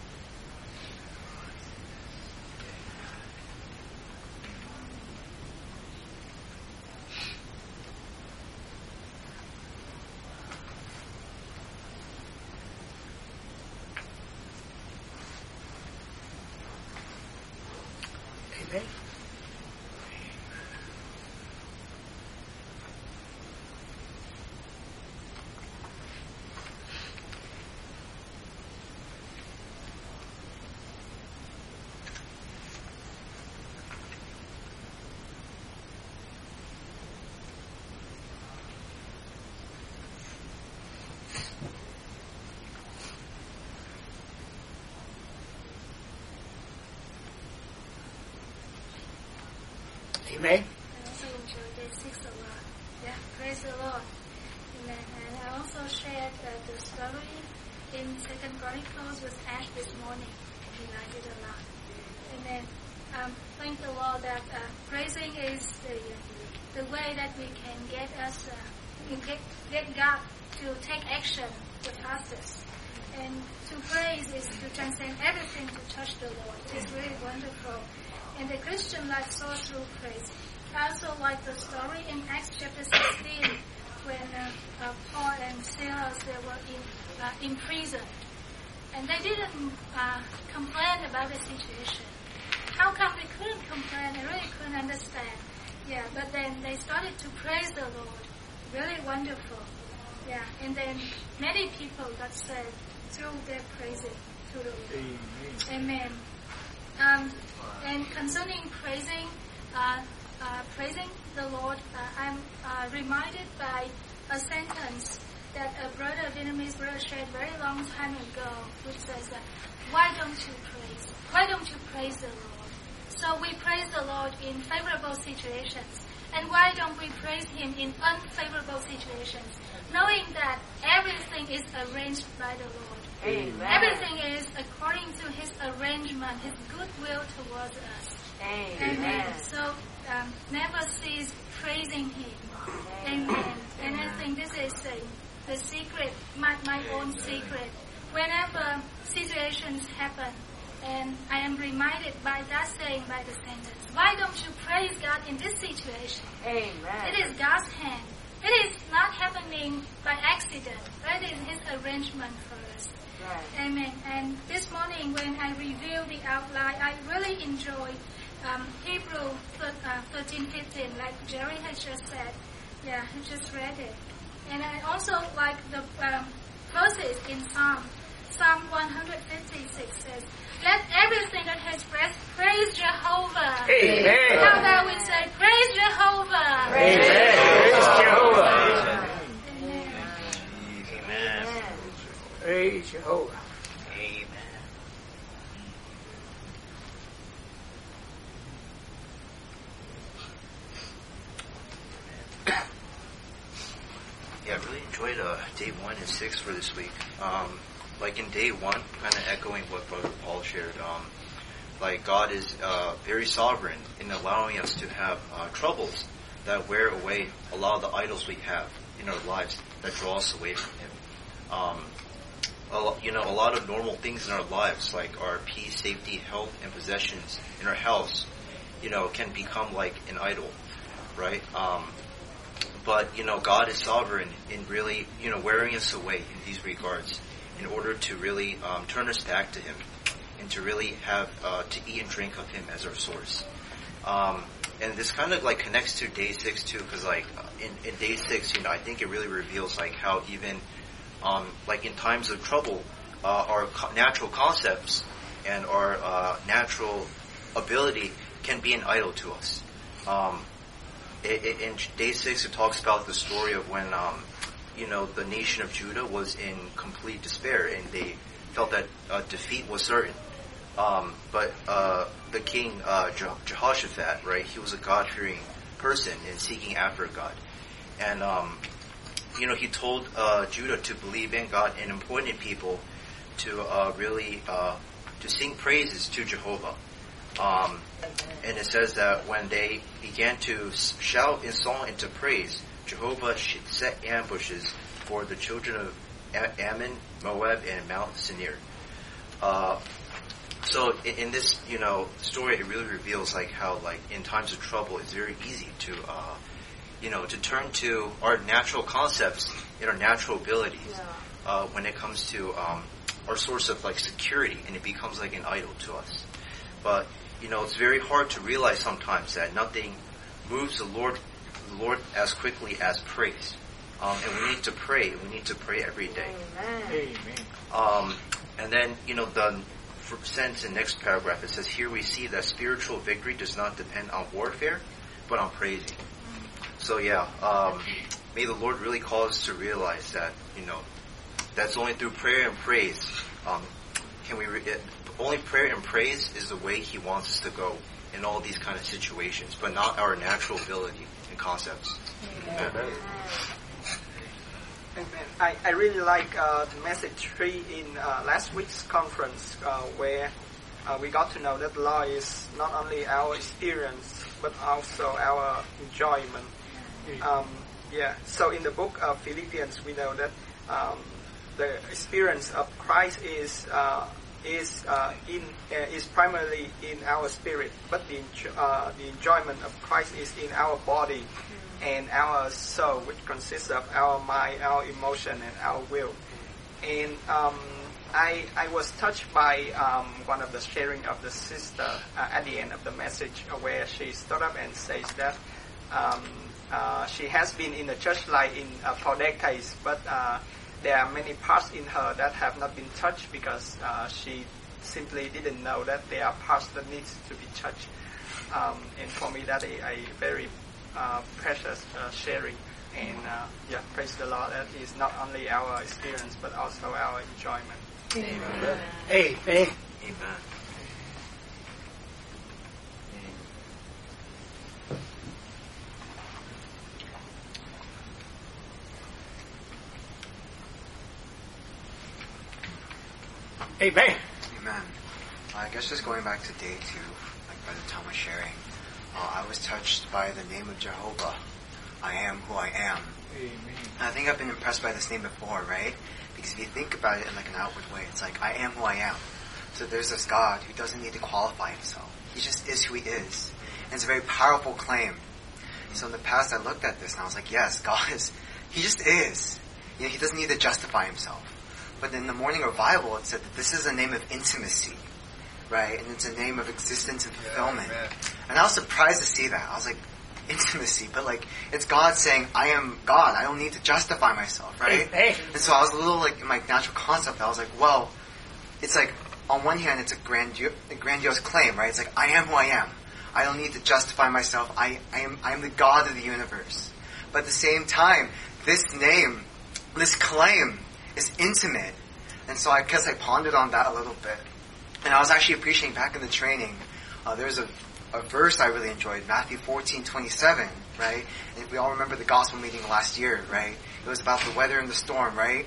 Amen. I also enjoyed day six a lot. Yeah, praise the Lord. Amen. And I also shared uh, the story in Second Chronicles with Ash this morning. He liked it a lot. Amen. Um, thank the Lord that uh, praising is the the way that we can get us, uh, get, get God to take action with us. And to praise is to transcend everything to touch the Lord. It's really wonderful. And the Christian life saw through praise. I also like the story in Acts chapter sixteen when uh, uh, Paul and Silas, they were in uh, in prison. And they didn't uh, complain about the situation. How come they couldn't complain? I really couldn't understand. Yeah, but then they started to praise the Lord. Really wonderful. Yeah, and then many people got saved through their praising to the Lord. Amen. Amen. Um, and concerning praising, uh, uh, praising the Lord, uh, I'm uh, reminded by a sentence that a brother, Vietnamese brother, shared very long time ago, which says that, "Why don't you praise? Why don't you praise the Lord?" So we praise the Lord in favorable situations, and why don't we praise Him in unfavorable situations, knowing that everything is arranged by the Lord. Amen. Everything is according to His arrangement, His goodwill towards us. Amen. Amen. So um, never cease praising Him. Amen. Amen. And I think this is a, the secret, my, my own secret. Whenever situations happen And I am reminded by that saying by the sentence, why don't you praise God in this situation? Amen. It is God's hand. It is not happening by accident, but it is His arrangement for us. Right. Amen. And this morning when I reviewed the outline, I really enjoyed um, Hebrew thirteen fifteen, like Jerry has just said. Yeah, he just read it. And I also like the um, verses in Psalm. Psalm one fifty-six says, let everything that has breath praise Jehovah. Amen. How about we say, praise Jehovah. Amen. Praise Jehovah. Amen. Amen. Praise Jehovah. Amen. Yeah, I really enjoyed uh, day one and six for this week. Um, like in day one, kind of echoing what Brother Paul shared, um, like God is uh, very sovereign in allowing us to have uh, troubles that wear away a lot of the idols we have in our lives that draw us away from Him. Um, a lo- you know, a lot of normal things in our lives, like our peace, safety, health, and possessions in our house, you know, can become like an idol, right? Um, but, you know, God is sovereign in really, you know, wearing us away in these regards in order to really um, turn us back to Him and to really have, uh, to eat and drink of Him as our source. Um, and this kind of like connects to day six too, because like in, in day six, you know, I think it really reveals like how even um, like in times of trouble, uh, our co- natural concepts and our uh, natural ability can be an idol to us. Um, it, it, in day six, it talks about the story of when um, you know the nation of Judah was in complete despair and they felt that uh, defeat was certain. Um, but uh, the king uh, Je- Jehoshaphat, right? He was a God-fearing person and seeking after God, and um, you know he told uh, Judah to believe in God and appointed people to uh, really uh, to sing praises to Jehovah. Um, and it says that when they began to shout in song and to praise, Jehovah set ambushes for the children of Ammon, Moab, and Mount Sinir. Uh, So in, in this, you know, story, it really reveals like how, like in times of trouble, it's very easy to, uh, you know, to turn to our natural concepts and our natural abilities Yeah. uh, when it comes to um, our source of like security, and it becomes like an idol to us. But you know, it's very hard to realize sometimes that nothing moves the Lord, the Lord as quickly as praise. Um, and we need to pray. We need to pray every day. Amen. Um, and then, you know, the sentence in the next paragraph, it says, here we see that spiritual victory does not depend on warfare, but on praising. So yeah, um, may the Lord really call us to realize that, you know, that's only through prayer and praise. Um, can we, re- it, only prayer and praise is the way He wants us to go in all these kind of situations, but not our natural ability and concepts. Amen. Amen. Amen. I, I really like uh, the message three in uh, last week's conference uh, where uh, we got to know that law is not only our experience but also our enjoyment. Um, yeah. So in the book of Philippians, we know that um, the experience of Christ is uh, is uh, in uh, is primarily in our spirit, but the enjo- uh, the enjoyment of Christ is in our body and our soul, which consists of our mind, our emotion, and our will. And um, I I was touched by um, one of the sharing of the sister uh, at the end of the message, uh, where she stood up and says that um, uh, she has been in the church life in uh, for decades, but uh, there are many parts in her that have not been touched because uh, she simply didn't know that there are parts that needs to be touched. Um, and for me, that is a very Uh, precious uh, sharing, and uh, yeah, praise the Lord. That is not only our experience but also our enjoyment. Amen. Amen. Amen. Amen. Amen. I guess just going back to day two, like Brother Tom was sharing, uh, I was touched by the name of Jehovah. I am who I am. Amen. And I think I've been impressed by this name before, right? Because if you think about it in like an outward way, it's like, I am who I am. So there's this God who doesn't need to qualify himself. He just is who he is. And it's a very powerful claim. So in the past I looked at this and I was like, yes, God is, he just is. You know, he doesn't need to justify himself. But in the morning revival it said that this is a name of intimacy. Right? And it's a name of existence and fulfillment. Yeah, and I was surprised to see that. I was like, intimacy, but like, it's God saying, I am God. I don't need to justify myself, right? Hey, hey. And so I was a little like, in my natural concept, I was like, well, it's like, on one hand, it's a, grandio- a grandiose claim, right? It's like, I am who I am. I don't need to justify myself. I, I am, I am the God of the universe. But at the same time, this name, this claim is intimate. And so I guess I pondered on that a little bit. And I was actually appreciating back in the training, uh, there's a, a verse I really enjoyed, Matthew fourteen twenty-seven, right? And we all remember the gospel meeting last year, right? It was about the weather and the storm, right?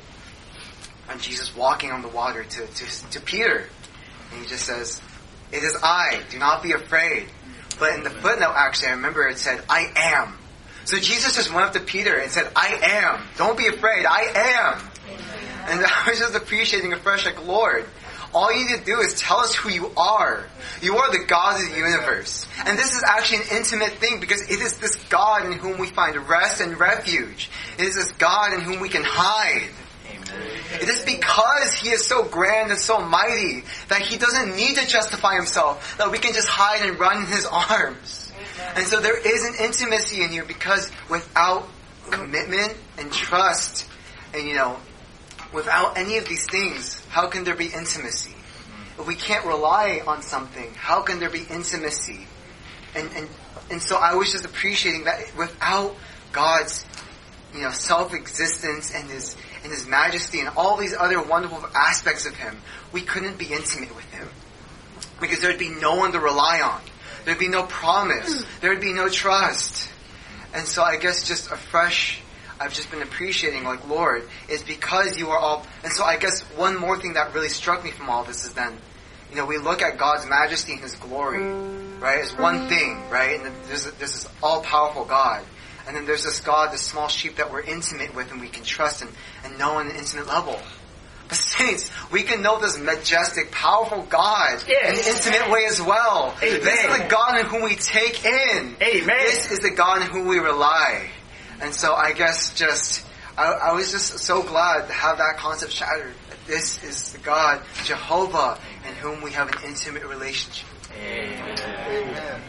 And Jesus walking on the water to, to, to Peter. And he just says, it is I, do not be afraid. But in the footnote, actually, I remember it said, I am. So Jesus just went up to Peter and said, I am. Don't be afraid, I am. And I was just appreciating afresh, like, Lord, all you need to do is tell us who you are. You are the God of the universe. And this is actually an intimate thing because it is this God in whom we find rest and refuge. It is this God in whom we can hide. Amen. It is because He is so grand and so mighty that He doesn't need to justify Himself, that we can just hide and run in His arms. Amen. And so there is an intimacy in here because without commitment and trust and, you know, without any of these things, how can there be intimacy? If we can't rely on something, how can there be intimacy? And and and so I was just appreciating that without God's, you know, self-existence and His and His majesty and all these other wonderful aspects of Him, we couldn't be intimate with Him. Because there'd be no one to rely on. There'd be no promise. There'd be no trust. And so I guess just a fresh I've just been appreciating, like, Lord, is because you are all... And so I guess one more thing that really struck me from all this is then, you know, we look at God's majesty and His glory, right, as one thing, right? And there's, there's this all-powerful God. And then there's this God, this small sheep that we're intimate with and we can trust and, and know on an intimate level. But saints, we can know this majestic, powerful God yes. in an intimate way as well. Amen. This is the God in whom we take in. Amen. This is the God in whom we rely. And so I guess just, I, I was just so glad to have that concept shattered. That this is the God, Jehovah, in whom we have an intimate relationship. Amen. Amen.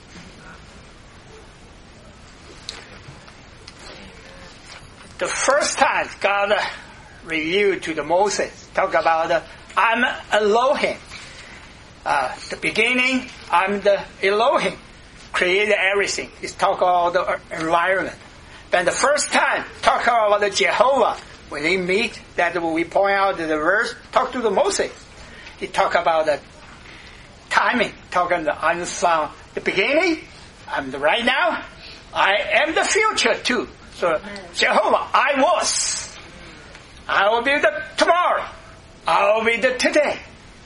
The first time God revealed to the Moses, talk about uh, I'm Elohim. Uh, the beginning, I'm the Elohim. Created everything. It's talk about the environment. Then the first time, talk about the Jehovah. When they meet, that we point out the verse, talk to the Moses. He talk about the timing, talking the I'm from the beginning, I'm the right now, I am the future too. So Jehovah, I was. I will be the tomorrow. I will be the today.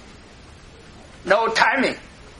No timing.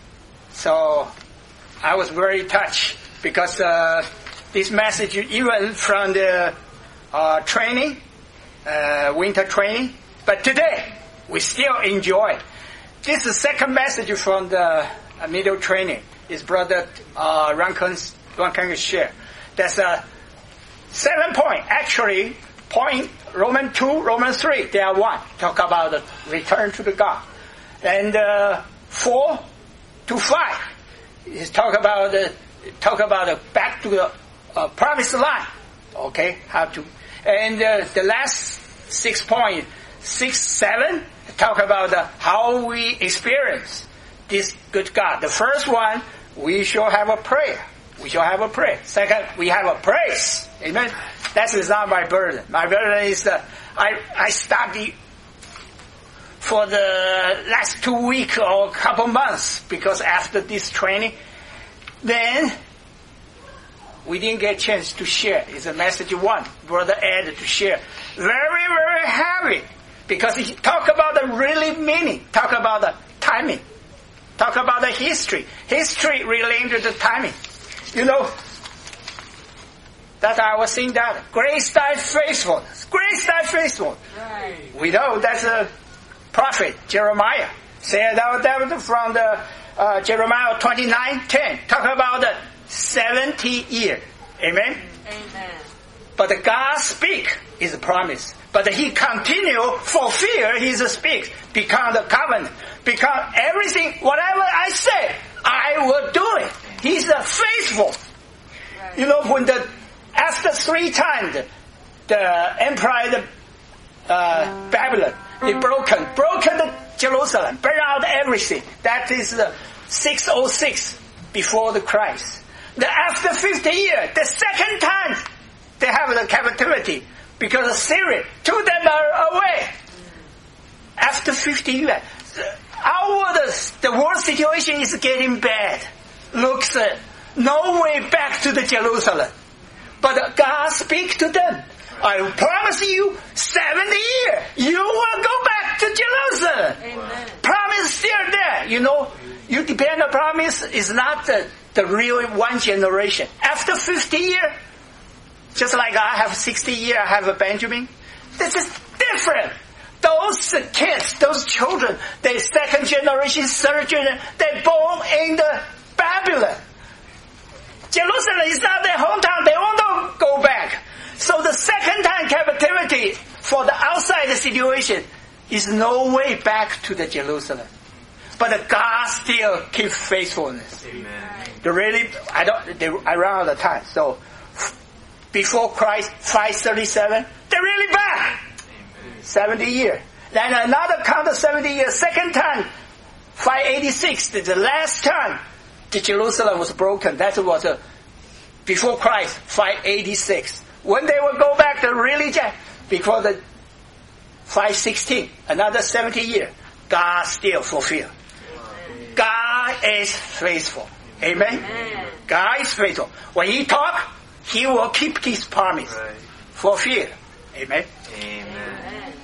So I was very touched because uh, this message, even from the uh, training, uh, winter training, but today we still enjoy. This is the second message from the uh, middle training. Is Brother uh, Rankin's Rankin share. That's a seven point. Actually, point Romans two, Romans three. They are one. Talk about the return to the God, and uh, four to five is talk about the talk about the back to the uh, promised land. Okay, how to and uh, the last six point six seven talk about the, how we experience this good God. The first one, we shall have a prayer. We shall have a prayer. Second, we have a praise. Amen. That is not my burden. My burden is that I I study for the last two weeks or a couple months because after this training, then we didn't get a chance to share. It's a message one, Brother Ed to share. Very, very heavy because he talk about the really meaning, talk about the timing, talk about the history. History related to timing. You know, that I was saying that. Grace thy faithfulness. Grace thy faithfulness. Right. We know that's a prophet, Jeremiah. Say that, that from the uh, Jeremiah twenty-nine ten. Talk about the seventy years. Amen? Amen. But God speak is a promise. But He continue fulfill His speak. Become the covenant. Become everything, whatever I say, I will do it. He's a faithful. Right. You know, when the, after three times, the, the empire, the, uh, Babylon, it broken, broken the Jerusalem, burn out everything. That is uh, six oh six before the Christ. The after fifty years, the second time, they have the captivity because Assyria took them away. After fifty years, our the, the world situation is getting bad. Looks uh, no way back to the Jerusalem. But God speak to them. I promise you, seventy years, you will go back to Jerusalem. Amen. Promise still there. You know, you depend on promise is not the, the real one generation. After fifty years, just like I have sixty years, I have a Benjamin. This is different. Those kids, those children, they second generation, third generation, they born in the Babylon. Jerusalem is not their hometown. They want to go back. So the second time captivity for the outside situation is no way back to the Jerusalem. But God still keeps faithfulness. Amen. They really, I don't, they, I run out of time. So before Christ, five thirty-seven, they're really back. Amen. seventy years. Then another count of seventy years, second time, five eighty-six, the last time the Jerusalem was broken. That was a, before Christ, five eighty-six. When they will go back, they really jack. Because the five sixteen, another seventy years, God still fulfill. God is faithful. Amen? Amen? God is faithful. When He talk, He will keep His promise. Right. Fulfill. Amen? Amen. Amen.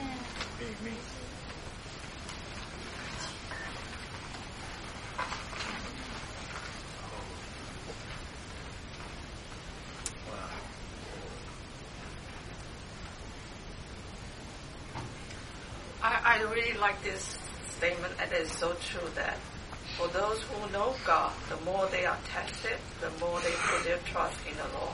I, I really like this statement, and it is so true that for those who know God, the more they are tested, the more they put their trust in the Lord.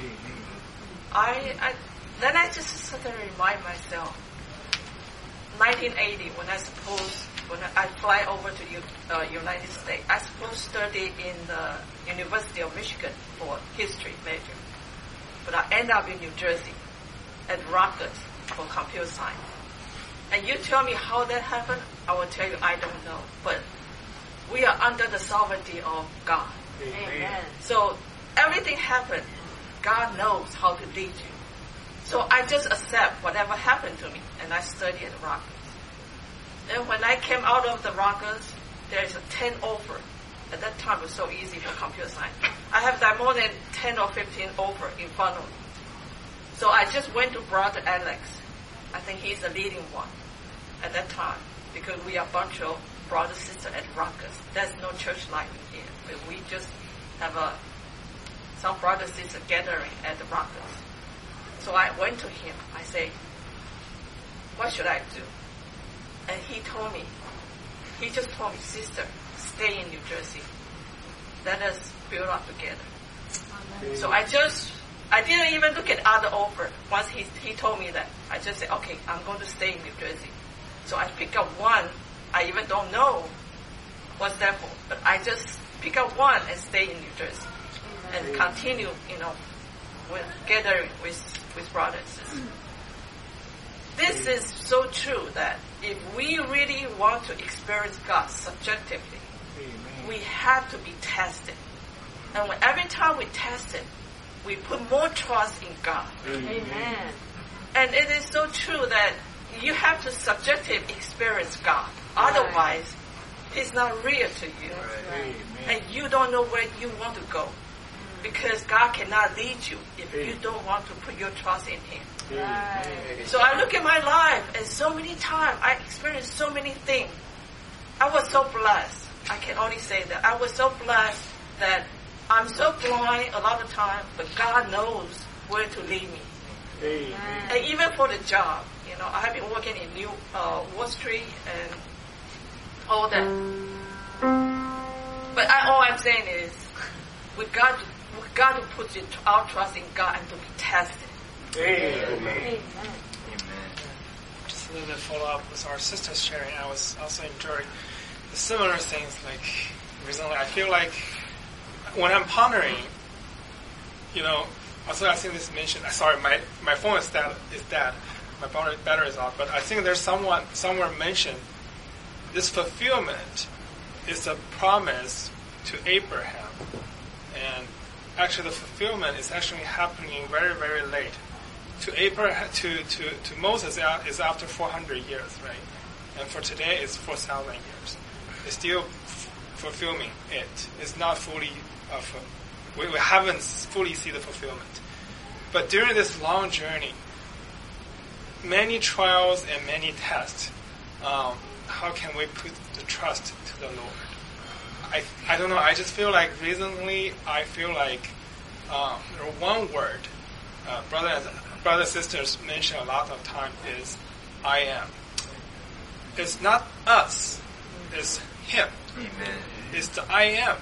I, I then I just suddenly remind myself, nineteen eighty, when I suppose when I fly over to U, uh, United States, I suppose study in the University of Michigan for history major, but I end up in New Jersey at Rutgers for computer science. And you tell me how that happened, I will tell you I don't know. But we are under the sovereignty of God. Amen. So everything happened. God knows how to lead you. So I just accept whatever happened to me, and I study at Rutgers. And when I came out of the Rutgers, there is a ten offer. At that time, it was so easy for computer science. I have like more than ten or fifteen offer in front of me. So I just went to Brother Alex. I think he's the leading one at that time, because we are a bunch of brothers and sisters at Rutgers. There's no church life in here, but we just have a some brothers and sisters gathering at the Rutgers. So I went to him. I say, what should I do? And he told me, he just told me, sister, stay in New Jersey. Let us build up together. Amen. So I just, I didn't even look at other offers. Once he he told me that, I just said, okay, I'm going to stay in New Jersey. So I pick up one. I even don't know what's that for, but I just pick up one and stay in New Jersey and continue, you know, with gathering with with brothers. This is so true that if we really want to experience God subjectively, we have to be tested. And when, every time we test it, we put more trust in God. Amen. And it is so true that you have to subjectively experience God. Right. Otherwise, He's not real to you. Right. And you don't know where you want to go. Because God cannot lead you if you don't want to put your trust in Him. Right. So I look at my life, and so many times I experienced so many things. I was so blessed. I can only say that. I was so blessed that I'm so blind a lot of times, but God knows where to lead me. Amen. And even for the job, you know, I've been working in New uh, Wall Street and all that. But I, all I'm saying is, we got to, we got to put it, our trust in God and to be tested. Amen. Amen. Just a little bit follow up with our sisters sharing. I was also enjoying the similar things. Like recently, I feel like when I'm pondering, you know, also I think this mentioned. Sorry, my my phone is dead. Is dead. My battery is off. But I think there's someone somewhere mentioned this fulfillment is a promise to Abraham, and actually the fulfillment is actually happening very very late. To Abraham, to to to Moses is after four hundred years, right? And for today it's four thousand years. It's still f- fulfilling it. It's not fully. Uh, we, we haven't fully see the fulfillment. But during this long journey, many trials and many tests. Um, how can we put the trust to the Lord? I I don't know. I just feel like recently I feel like um, one word, uh, brothers brothers sisters mention a lot of time is I am. It's not us. It's Him. Amen. It's the I am.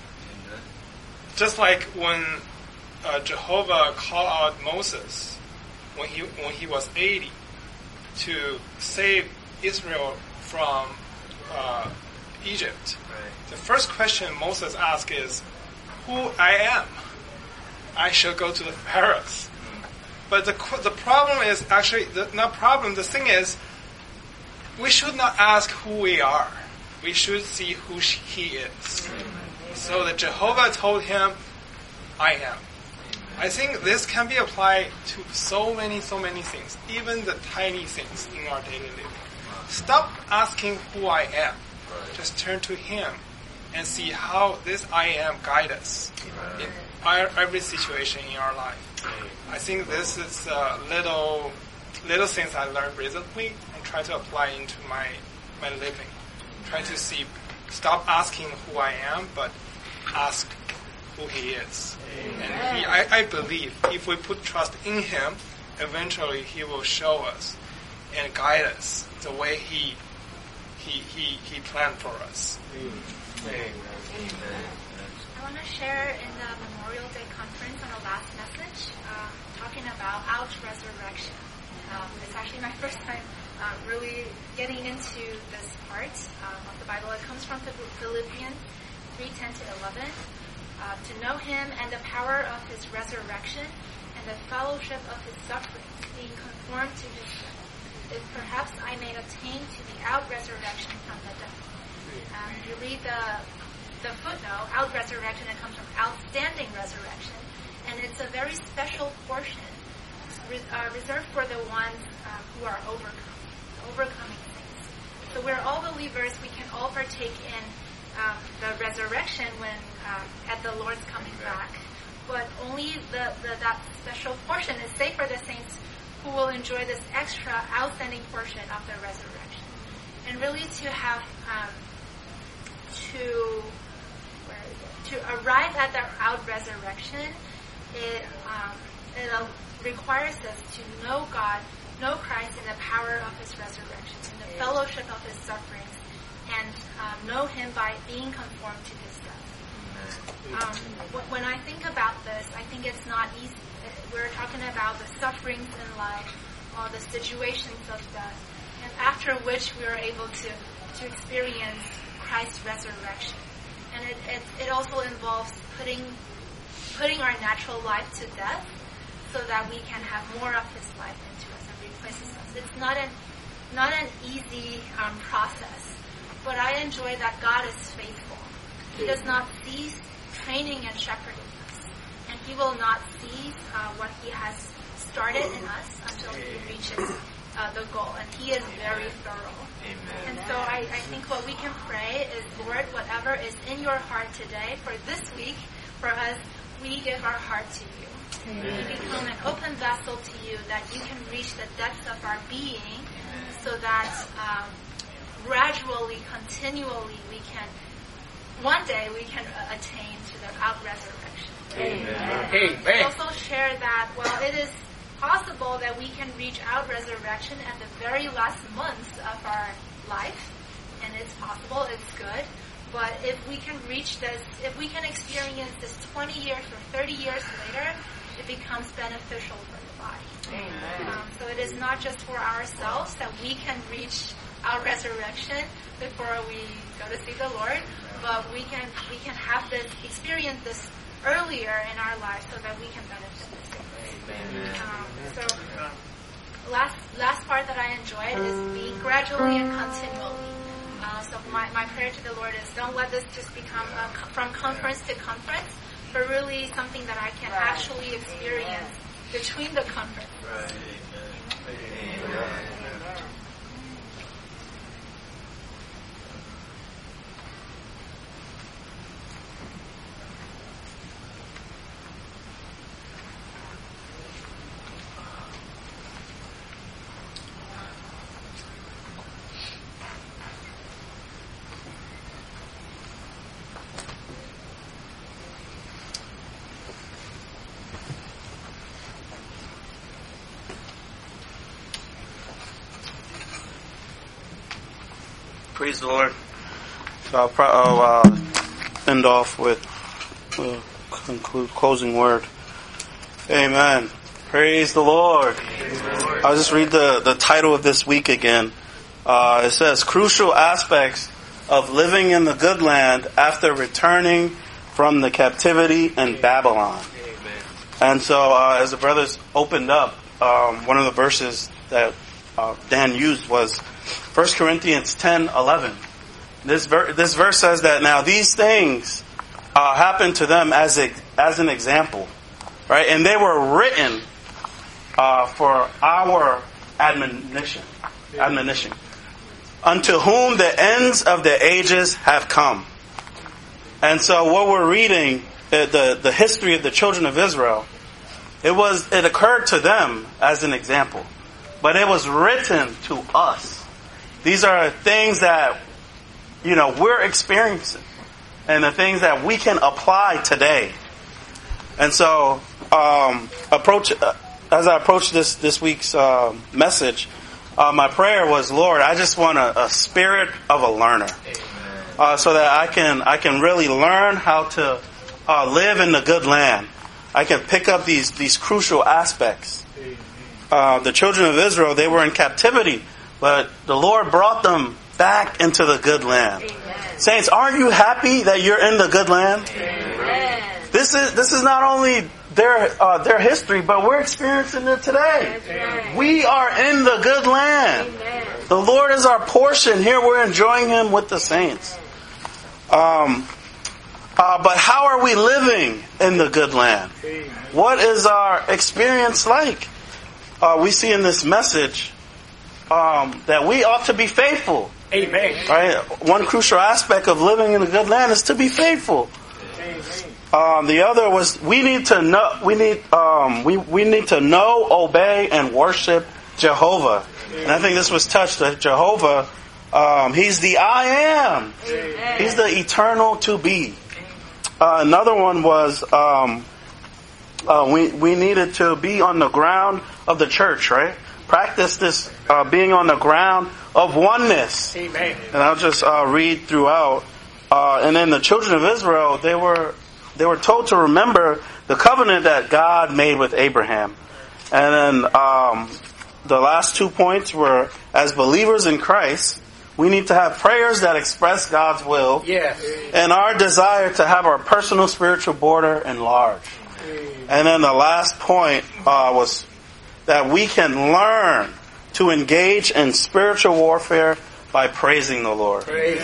Just like when uh, Jehovah called out Moses when he when he was eighty to save Israel from uh, Egypt. Right. The first question Moses asked is, "Who I am? I shall go to the Pharaoh." But the the problem is actually the, not problem. The thing is, we should not ask who we are. We should see who He is. So that Jehovah told him, "I am." I think this can be applied to so many, so many things, even the tiny things in our daily living. Stop asking who I am. Just turn to Him and see how this I am guide us in our, every situation in our life. I think this is uh, little little things I learned recently and try to apply into my my living. Try to see, stop asking who I am, but ask who He is. And he, I, I believe if we put trust in Him, eventually He will show us and guide us the way He He He, he planned for us. Amen. I want to share in the Memorial Day conference on the last message, uh, talking about out resurrection. Um, it's actually my first time uh, really getting into this part um, of the Bible. It comes from Philippians three ten to eleven. Uh, to know Him and the power of His resurrection and the fellowship of His sufferings, being conformed to His death, if perhaps I may attain to the out resurrection from the dead. Um, you read the the footnote, out resurrection, it comes from outstanding resurrection, and it's a very special portion re- uh, reserved for the ones um, who are overcome, overcoming things. So we're all believers, we can all partake in um, the resurrection when um, at the Lord's coming back, but only the, the that special portion is saved for the saints who will enjoy this extra outstanding portion of the resurrection. And really to have um, to where is it? To arrive at the out resurrection, it um, it uh, requires us to know God, know Christ in the power of His resurrection, in the fellowship of His sufferings, and um, know Him by being conformed to His death. Um, when I think about this, I think it's not easy. We're talking about the sufferings in life, or the situations of death, and after which we are able to, to experience Christ's resurrection. And it, it, it also involves putting putting our natural life to death so that we can have more of His life into us and replaces us. It's not an, not an easy um, process, but I enjoy that God is faithful. He does not cease training and shepherding us, and He will not cease uh, what He has started in us until He reaches uh, the goal, and He is very thorough. Amen. And so I, I think what we can pray is, Lord, whatever is in your heart today for this week, for us, we give our heart to you. Amen. We become an open vessel to you that you can reach the depths of our being so that um, gradually, continually, we can, one day we can uh, attain to the out resurrection. Amen. Amen. We also share that, well, it is possible that we can reach out resurrection at the very last months of our life, and and it's possible, it's good. But if we can reach this, if we can experience this twenty years or thirty years later, it becomes beneficial for the body. Amen. Um, so it is not just for ourselves that we can reach our resurrection before we go to see the Lord, but we can we can have this experience this earlier in our lives so that we can benefit this. Um, so last last part that I enjoyed is being gradually and continually. Uh, so my, my prayer to the Lord is don't let this just become a, from conference to conference, but really something that I can actually experience between the conference. Right. Amen. Amen. Praise the Lord. So I'll, pro- I'll uh, end off with a conclude closing word. Amen. Praise the Lord. Lord. I'll just read the, the title of this week again. Uh, it says, Crucial Aspects of Living in the Good Land After Returning from the Captivity in Babylon. Amen. And so uh, as the brothers opened up, um, one of the verses that uh, Dan used was First Corinthians ten eleven. This ver- this verse says that now these things uh, happened to them as a, as an example, right? And they were written uh, for our admonition, admonition, unto whom the ends of the ages have come. And so, what we're reading, the the, the history of the children of Israel, it was it occurred to them as an example, but it was written to us. These are things that, you know, we're experiencing and the things that we can apply today. And so, um, approach, uh, as I approach this, this week's, uh, message, uh, my prayer was, Lord, I just want a, a spirit of a learner. Uh, so that I can, I can really learn how to, uh, live in the good land. I can pick up these, these crucial aspects. Uh, the children of Israel, they were in captivity. But the Lord brought them back into the good land. Amen. Saints, aren't you happy that you're in the good land? Amen. This is this is not only their uh, their history, but we're experiencing it today. Amen. We are in the good land. Amen. The Lord is our portion. Here we're enjoying Him with the saints. Um, uh, but how are we living in the good land? Amen. What is our experience like? Uh, we see in this message Um, that we ought to be faithful. Amen. Right? One crucial aspect of living in a good land is to be faithful. Amen. Um, the other was we need to know. We need um, we we need to know, obey, and worship Jehovah. Amen. And I think this was touched. That Jehovah, um, He's the I am. Amen. He's the eternal to be. Uh, another one was um, uh, we we needed to be on the ground of the church, right? Practice this uh, being on the ground of oneness. Amen. And I'll just uh, read throughout. Uh, and then the children of Israel, they were they were told to remember the covenant that God made with Abraham. And then um, the last two points were, as believers in Christ, we need to have prayers that express God's will. Yes. And our desire to have our personal spiritual border enlarged. And then the last point uh, was that we can learn to engage in spiritual warfare by praising the Lord. Praise,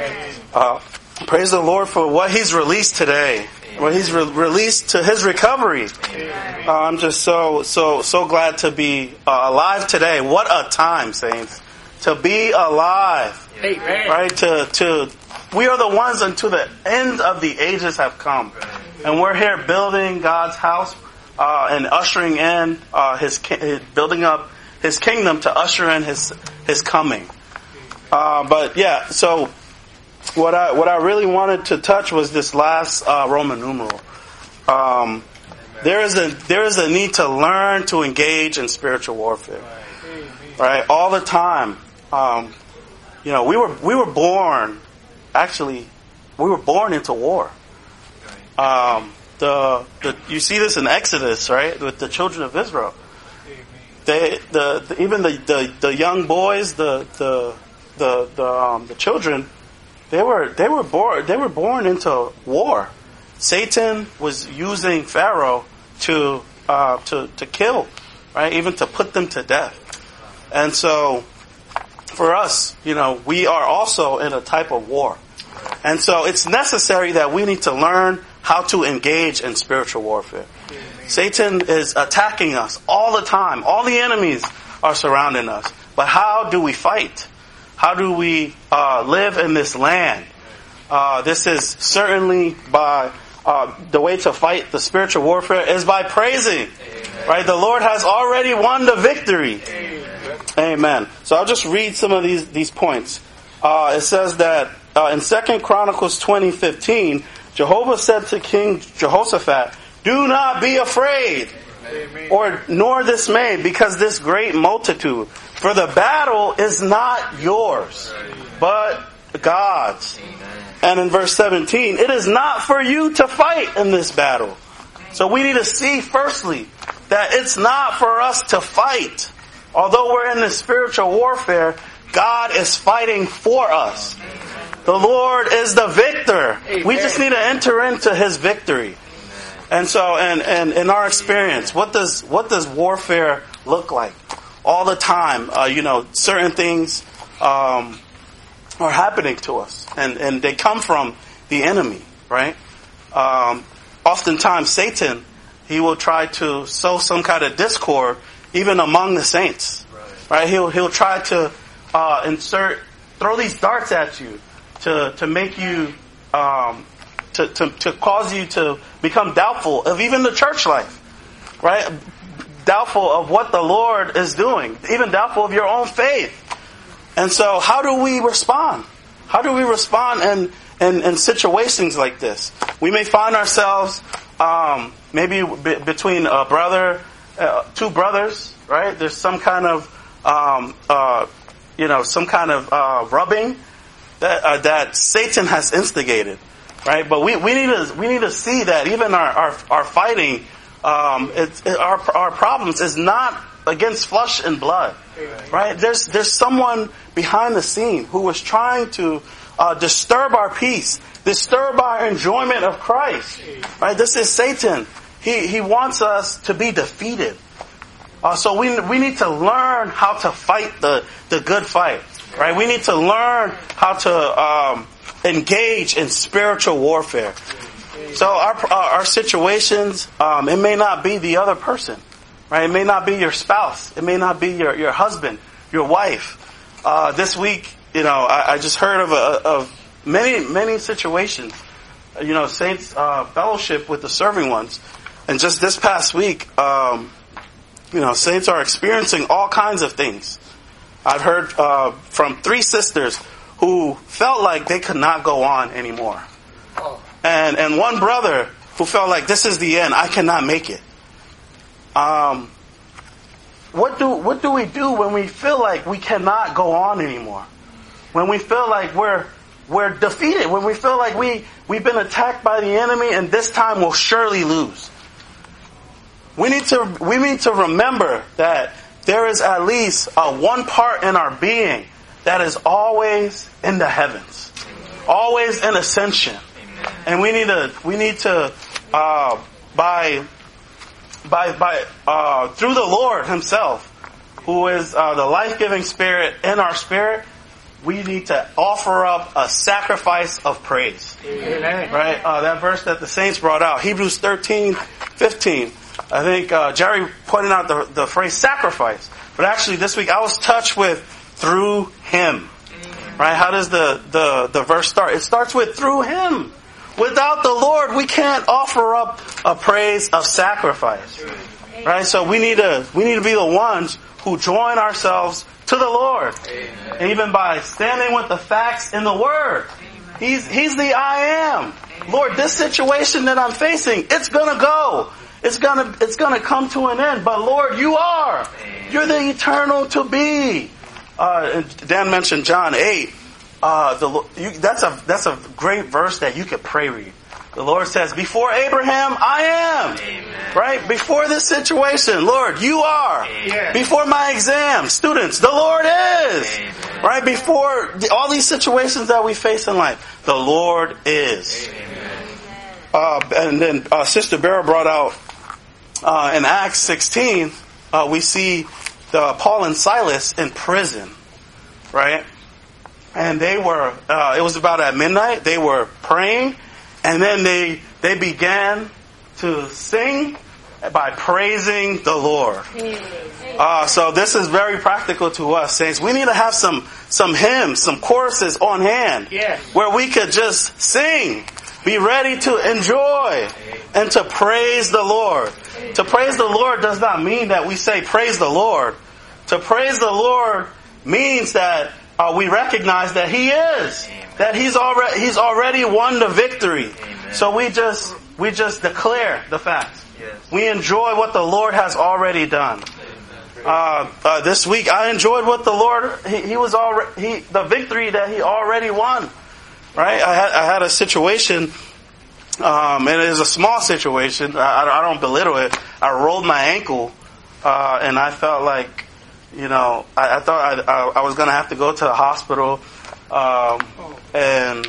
uh, praise the Lord for what He's released today, what He's re- released to His recovery. Uh, I'm just so so so glad to be uh, alive today. What a time, saints, to be alive. Amen. Right? To to we are the ones until the end of the ages have come, and we're here building God's house. Uh, and ushering in uh, his, his building up His kingdom to usher in His His coming. Uh, but yeah, so what I what I really wanted to touch was this last uh, Roman numeral. Um, there is a there is a need to learn to engage in spiritual warfare, right? All the time. Um, You know, we were we were born, actually, we were born into war. Um, the the you see this in Exodus, right, with the children of Israel. They the, the even the, the, the young boys, the the the the, um, the children, they were they were born they were born into war. Satan was using Pharaoh to uh, to to kill, right, even to put them to death. And so, for us, you know, we are also in a type of war. And so it's necessary that we need to learn how to engage in spiritual warfare. Satan is attacking us all the time. All the enemies are surrounding us. But how do we fight? How do we uh, live in this land? Uh, this is certainly by uh, the way to fight the spiritual warfare is by praising. Amen. Right? The Lord has already won the victory. Amen. Amen. So I'll just read some of these these points. Uh, it says that uh, in Second Chronicles twenty fifteen, Jehovah said to King Jehoshaphat, "Do not be afraid, Amen. Or nor dismayed, because this great multitude, for the battle is not yours, but God's." Amen. And in verse seventeen, it is not for you to fight in this battle. So we need to see firstly that it's not for us to fight. Although we're in this spiritual warfare, God is fighting for us. The Lord is the victor. Amen. We just need to enter into His victory. And so, and, and in our experience, what does what does warfare look like? All the time, uh, you know, certain things um, are happening to us, and, and they come from the enemy, right? Um, oftentimes, Satan, he will try to sow some kind of discord even among the saints, right? right? He'll he'll try to uh, insert, throw these darts at you to to make you. Um, To, to, to cause you to become doubtful of even the church life, right? Doubtful of what the Lord is doing, even doubtful of your own faith. And so how do we respond? How do we respond in, in, in situations like this? We may find ourselves um, maybe b- between a brother, uh, two brothers, right? There's some kind of, um, uh, you know, some kind of uh, rubbing that, uh, that Satan has instigated. Right, but we, we need to we need to see that even our our, our fighting, um, it's, it, our our problems is not against flesh and blood, right? There's there's someone behind the scene who was trying to uh, disturb our peace, disturb our enjoyment of Christ, right? This is Satan. He he wants us to be defeated. Uh, so we we need to learn how to fight the the good fight, right? We need to learn how to. Um, engage in spiritual warfare. So our our situations, um, it may not be the other person, right? It may not be your spouse. It may not be your, your husband, your wife. Uh, this week, you know, I, I just heard of a, of many many situations. You know, Saints uh, fellowship with the serving ones, and just this past week, um, you know, Saints are experiencing all kinds of things. I've heard uh, from three sisters who felt like they could not go on anymore. Oh. And and one brother who felt like this is the end, I cannot make it. Um, what do what do we do when we feel like we cannot go on anymore? When we feel like we're we're defeated, when we feel like we, we've been attacked by the enemy and this time we'll surely lose. We need to we need to remember that there is at least a one part in our being that is always in the heavens, always in ascension, and we need to we need to uh, by by by uh, through the Lord Himself, who is uh, the life-giving Spirit in our spirit, we need to offer up a sacrifice of praise. Amen. Right, uh, that verse that the saints brought out, Hebrews thirteen fifteen. I think uh, Jerry pointed out the the phrase sacrifice, but actually this week I was touched with. Through Him. Right? How does the, the, the verse start? It starts with through Him. Without the Lord, we can't offer up a praise of sacrifice. Right? So we need to, we need to be the ones who join ourselves to the Lord. Amen. Even by standing with the facts in the Word. He's, He's the I am. Lord, this situation that I'm facing, it's gonna go. It's gonna, it's gonna come to an end. But Lord, You are. You're the eternal to be. uh, and Dan mentioned John eight. Uh, the, you, that's a that's a great verse that you could pray read. The Lord says, "Before Abraham, I am." Amen. Right? Before this situation, Lord, you are. Amen. Before my exam, students, the Lord is. Amen. Right? Before the, all these situations that we face in life, the Lord is. Uh, and then uh, Sister Barra brought out uh, in Acts sixteen, uh, we see the Paul and Silas in prison, right? And they were, uh, it was about at midnight, they were praying, and then they they began to sing by praising the Lord. Uh, so this is very practical to us, saints. We need to have some some hymns, some choruses on hand, yes, where we could just sing, be ready to enjoy, and to praise the Lord. To praise the Lord does not mean that we say praise the Lord. To praise the Lord means that uh, we recognize that He is, Amen, that He's already He's already won the victory. Amen. So we just we just declare the fact. Yes. We enjoy what the Lord has already done. Uh, uh, this week I enjoyed what the Lord He, he was already he the victory that He already won. Right? I had I had a situation, um, and it is a small situation. I, I don't belittle it. I rolled my ankle, uh, and I felt like, you know, I, I thought I, I, I was going to have to go to the hospital. Um, and,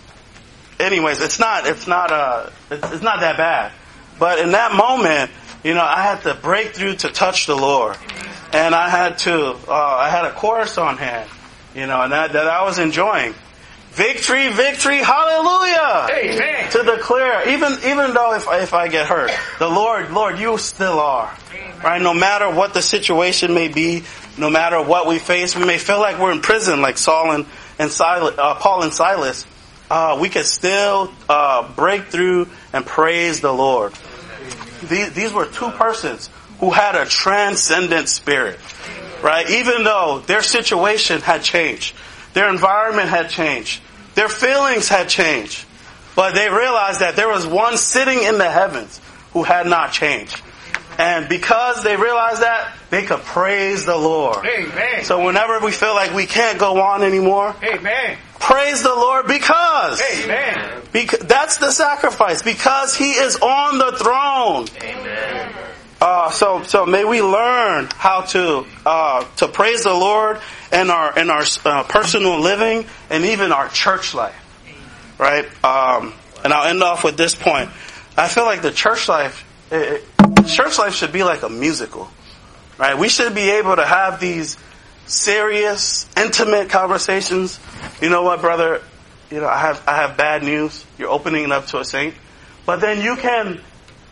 anyways, it's not it's not uh it's, it's not that bad. But in that moment, you know, I had to break through to touch the Lord, and I had to uh, I had a chorus on hand, you know, and that that I was enjoying. Victory, victory, hallelujah! Amen. To declare, even even though if if I get hurt, the Lord, Lord, you still are. Amen. Right? No matter what the situation may be, no matter what we face, we may feel like we're in prison, like Saul and, and Silas, uh, Paul and Silas. Uh, we can still uh, break through and praise the Lord. These, these were two persons who had a transcendent spirit. Right? Even though their situation had changed. Their environment had changed. Their feelings had changed. But they realized that there was one sitting in the heavens who had not changed. And because they realized that, they could praise the Lord. Amen. So whenever we feel like we can't go on anymore, Amen, praise the Lord because, Amen, because that's the sacrifice. Because He is on the throne. Amen. Uh, so, so may we learn how to uh, to praise the Lord in our in our uh, personal living and even our church life, right? Um, and I'll end off with this point. I feel like the church life, it, church life should be like a musical, right? We should be able to have these serious, intimate conversations. You know what, brother? You know, I have I have bad news. You're opening it up to a saint, but then you can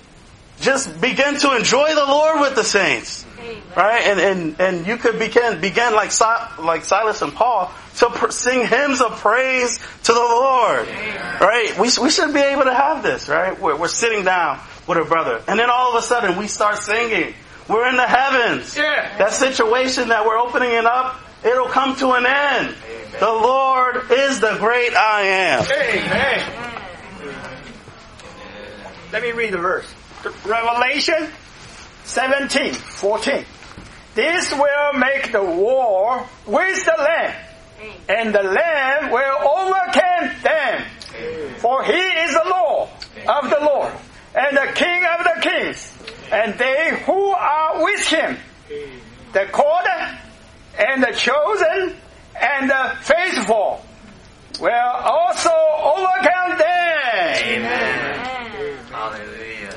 just begin to enjoy the Lord with the saints, Amen, right? And and and you could begin begin like like Silas and Paul to pr- sing hymns of praise to the Lord, Amen, right? We we should be able to have this, right? We're we're sitting down with a brother, and then all of a sudden we start singing. We're in the heavens. Yeah. That situation that we're opening it up, it'll come to an end. Amen. The Lord is the great I am. Amen. Let me read the verse. Revelation seventeen fourteen. This will make the war with the Lamb, and the Lamb will overcome them. For He is the Lord of the Lord, and the King of the kings, and they who are with Him, the called and the chosen and the faithful, will also overcome them. Amen. Hallelujah.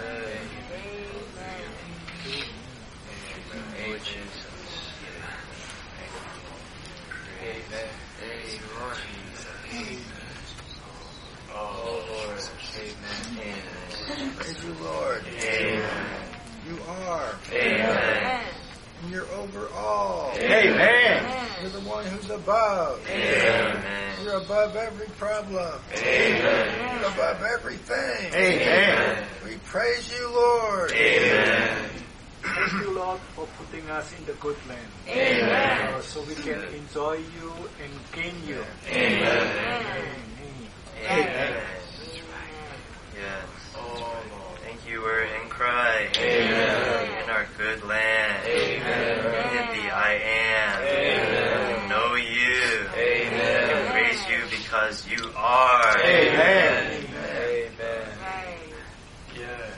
Praise you, Lord. Amen. You are. Amen. And you're over all. Amen. You're the one who's above. Amen. You're above every problem. Amen. You're above everything. Amen. We praise you, Lord. Amen. Thank you, Lord, for putting us in the good land. Amen. Uh, so we can enjoy you and gain you. Amen. Amen. Amen. Yes. Thank you, we're in Christ. Amen. In our good land. Amen. In the I am. Amen. No are. Amen. Amen. Yes.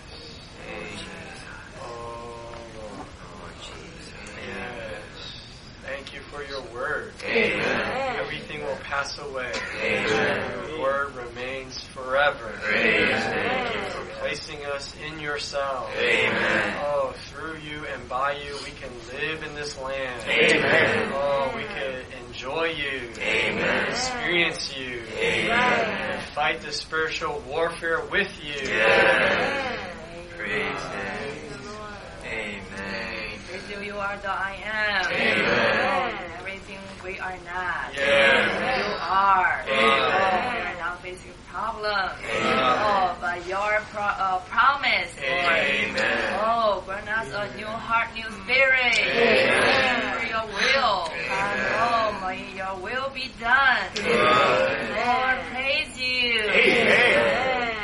Oh, Lord Jesus. Yes. Thank you for your word. Amen. Everything will pass away. Amen. Your word remains forever. Amen. Thank you for placing us in yourself. Amen. Oh, through you and by you, we can live in this land. Amen. Oh, we can enjoy you. Amen. Experience you. Amen. And fight the spiritual warfare with you. Yes. Praise Him. Amen. With you, you are the I am. Amen. Everything we are not. Yes. You are. Amen. We are not facing problems. Amen. Oh, but your pro- uh, promise, Lord. Amen. Oh, grant us a new heart, new spirit. Amen. For your will. Oh, may your will be done. Amen. Lord, praise you. Amen.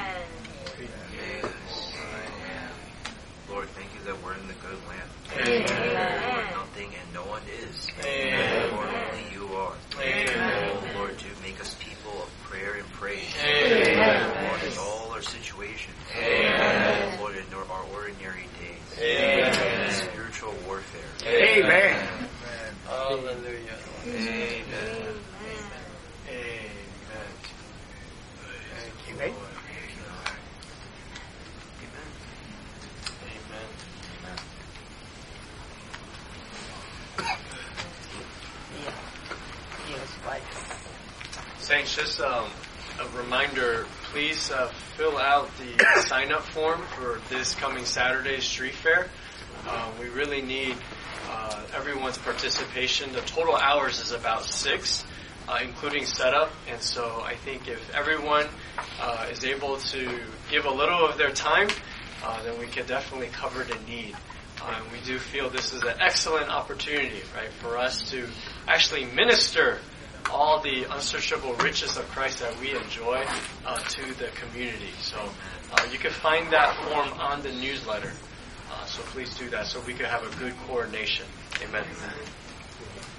Lord, thank you that we're in the good land. Amen. Lord, nothing and no one is. Amen. Lord, only you are. Amen. Oh, Lord, to make us people of prayer and praise. Amen. Lord, in all our situations. Amen. Lord, in our ordinary days. Amen. In spiritual warfare. Amen. Hallelujah. Amen. Amen. Thank you, Lord. Saints, just um, a reminder, please uh, fill out the sign-up form for this coming Saturday's street fair. Uh, we really need uh, everyone's participation. The total hours is about six, uh, including setup. And so I think if everyone uh, is able to give a little of their time, uh, then we can definitely cover the need. Uh, and we do feel this is an excellent opportunity, right, for us to actually minister all the unsearchable riches of Christ that we enjoy uh, to the community. So uh, you can find that form on the newsletter. Uh, so please do that so we can have a good coordination. Amen.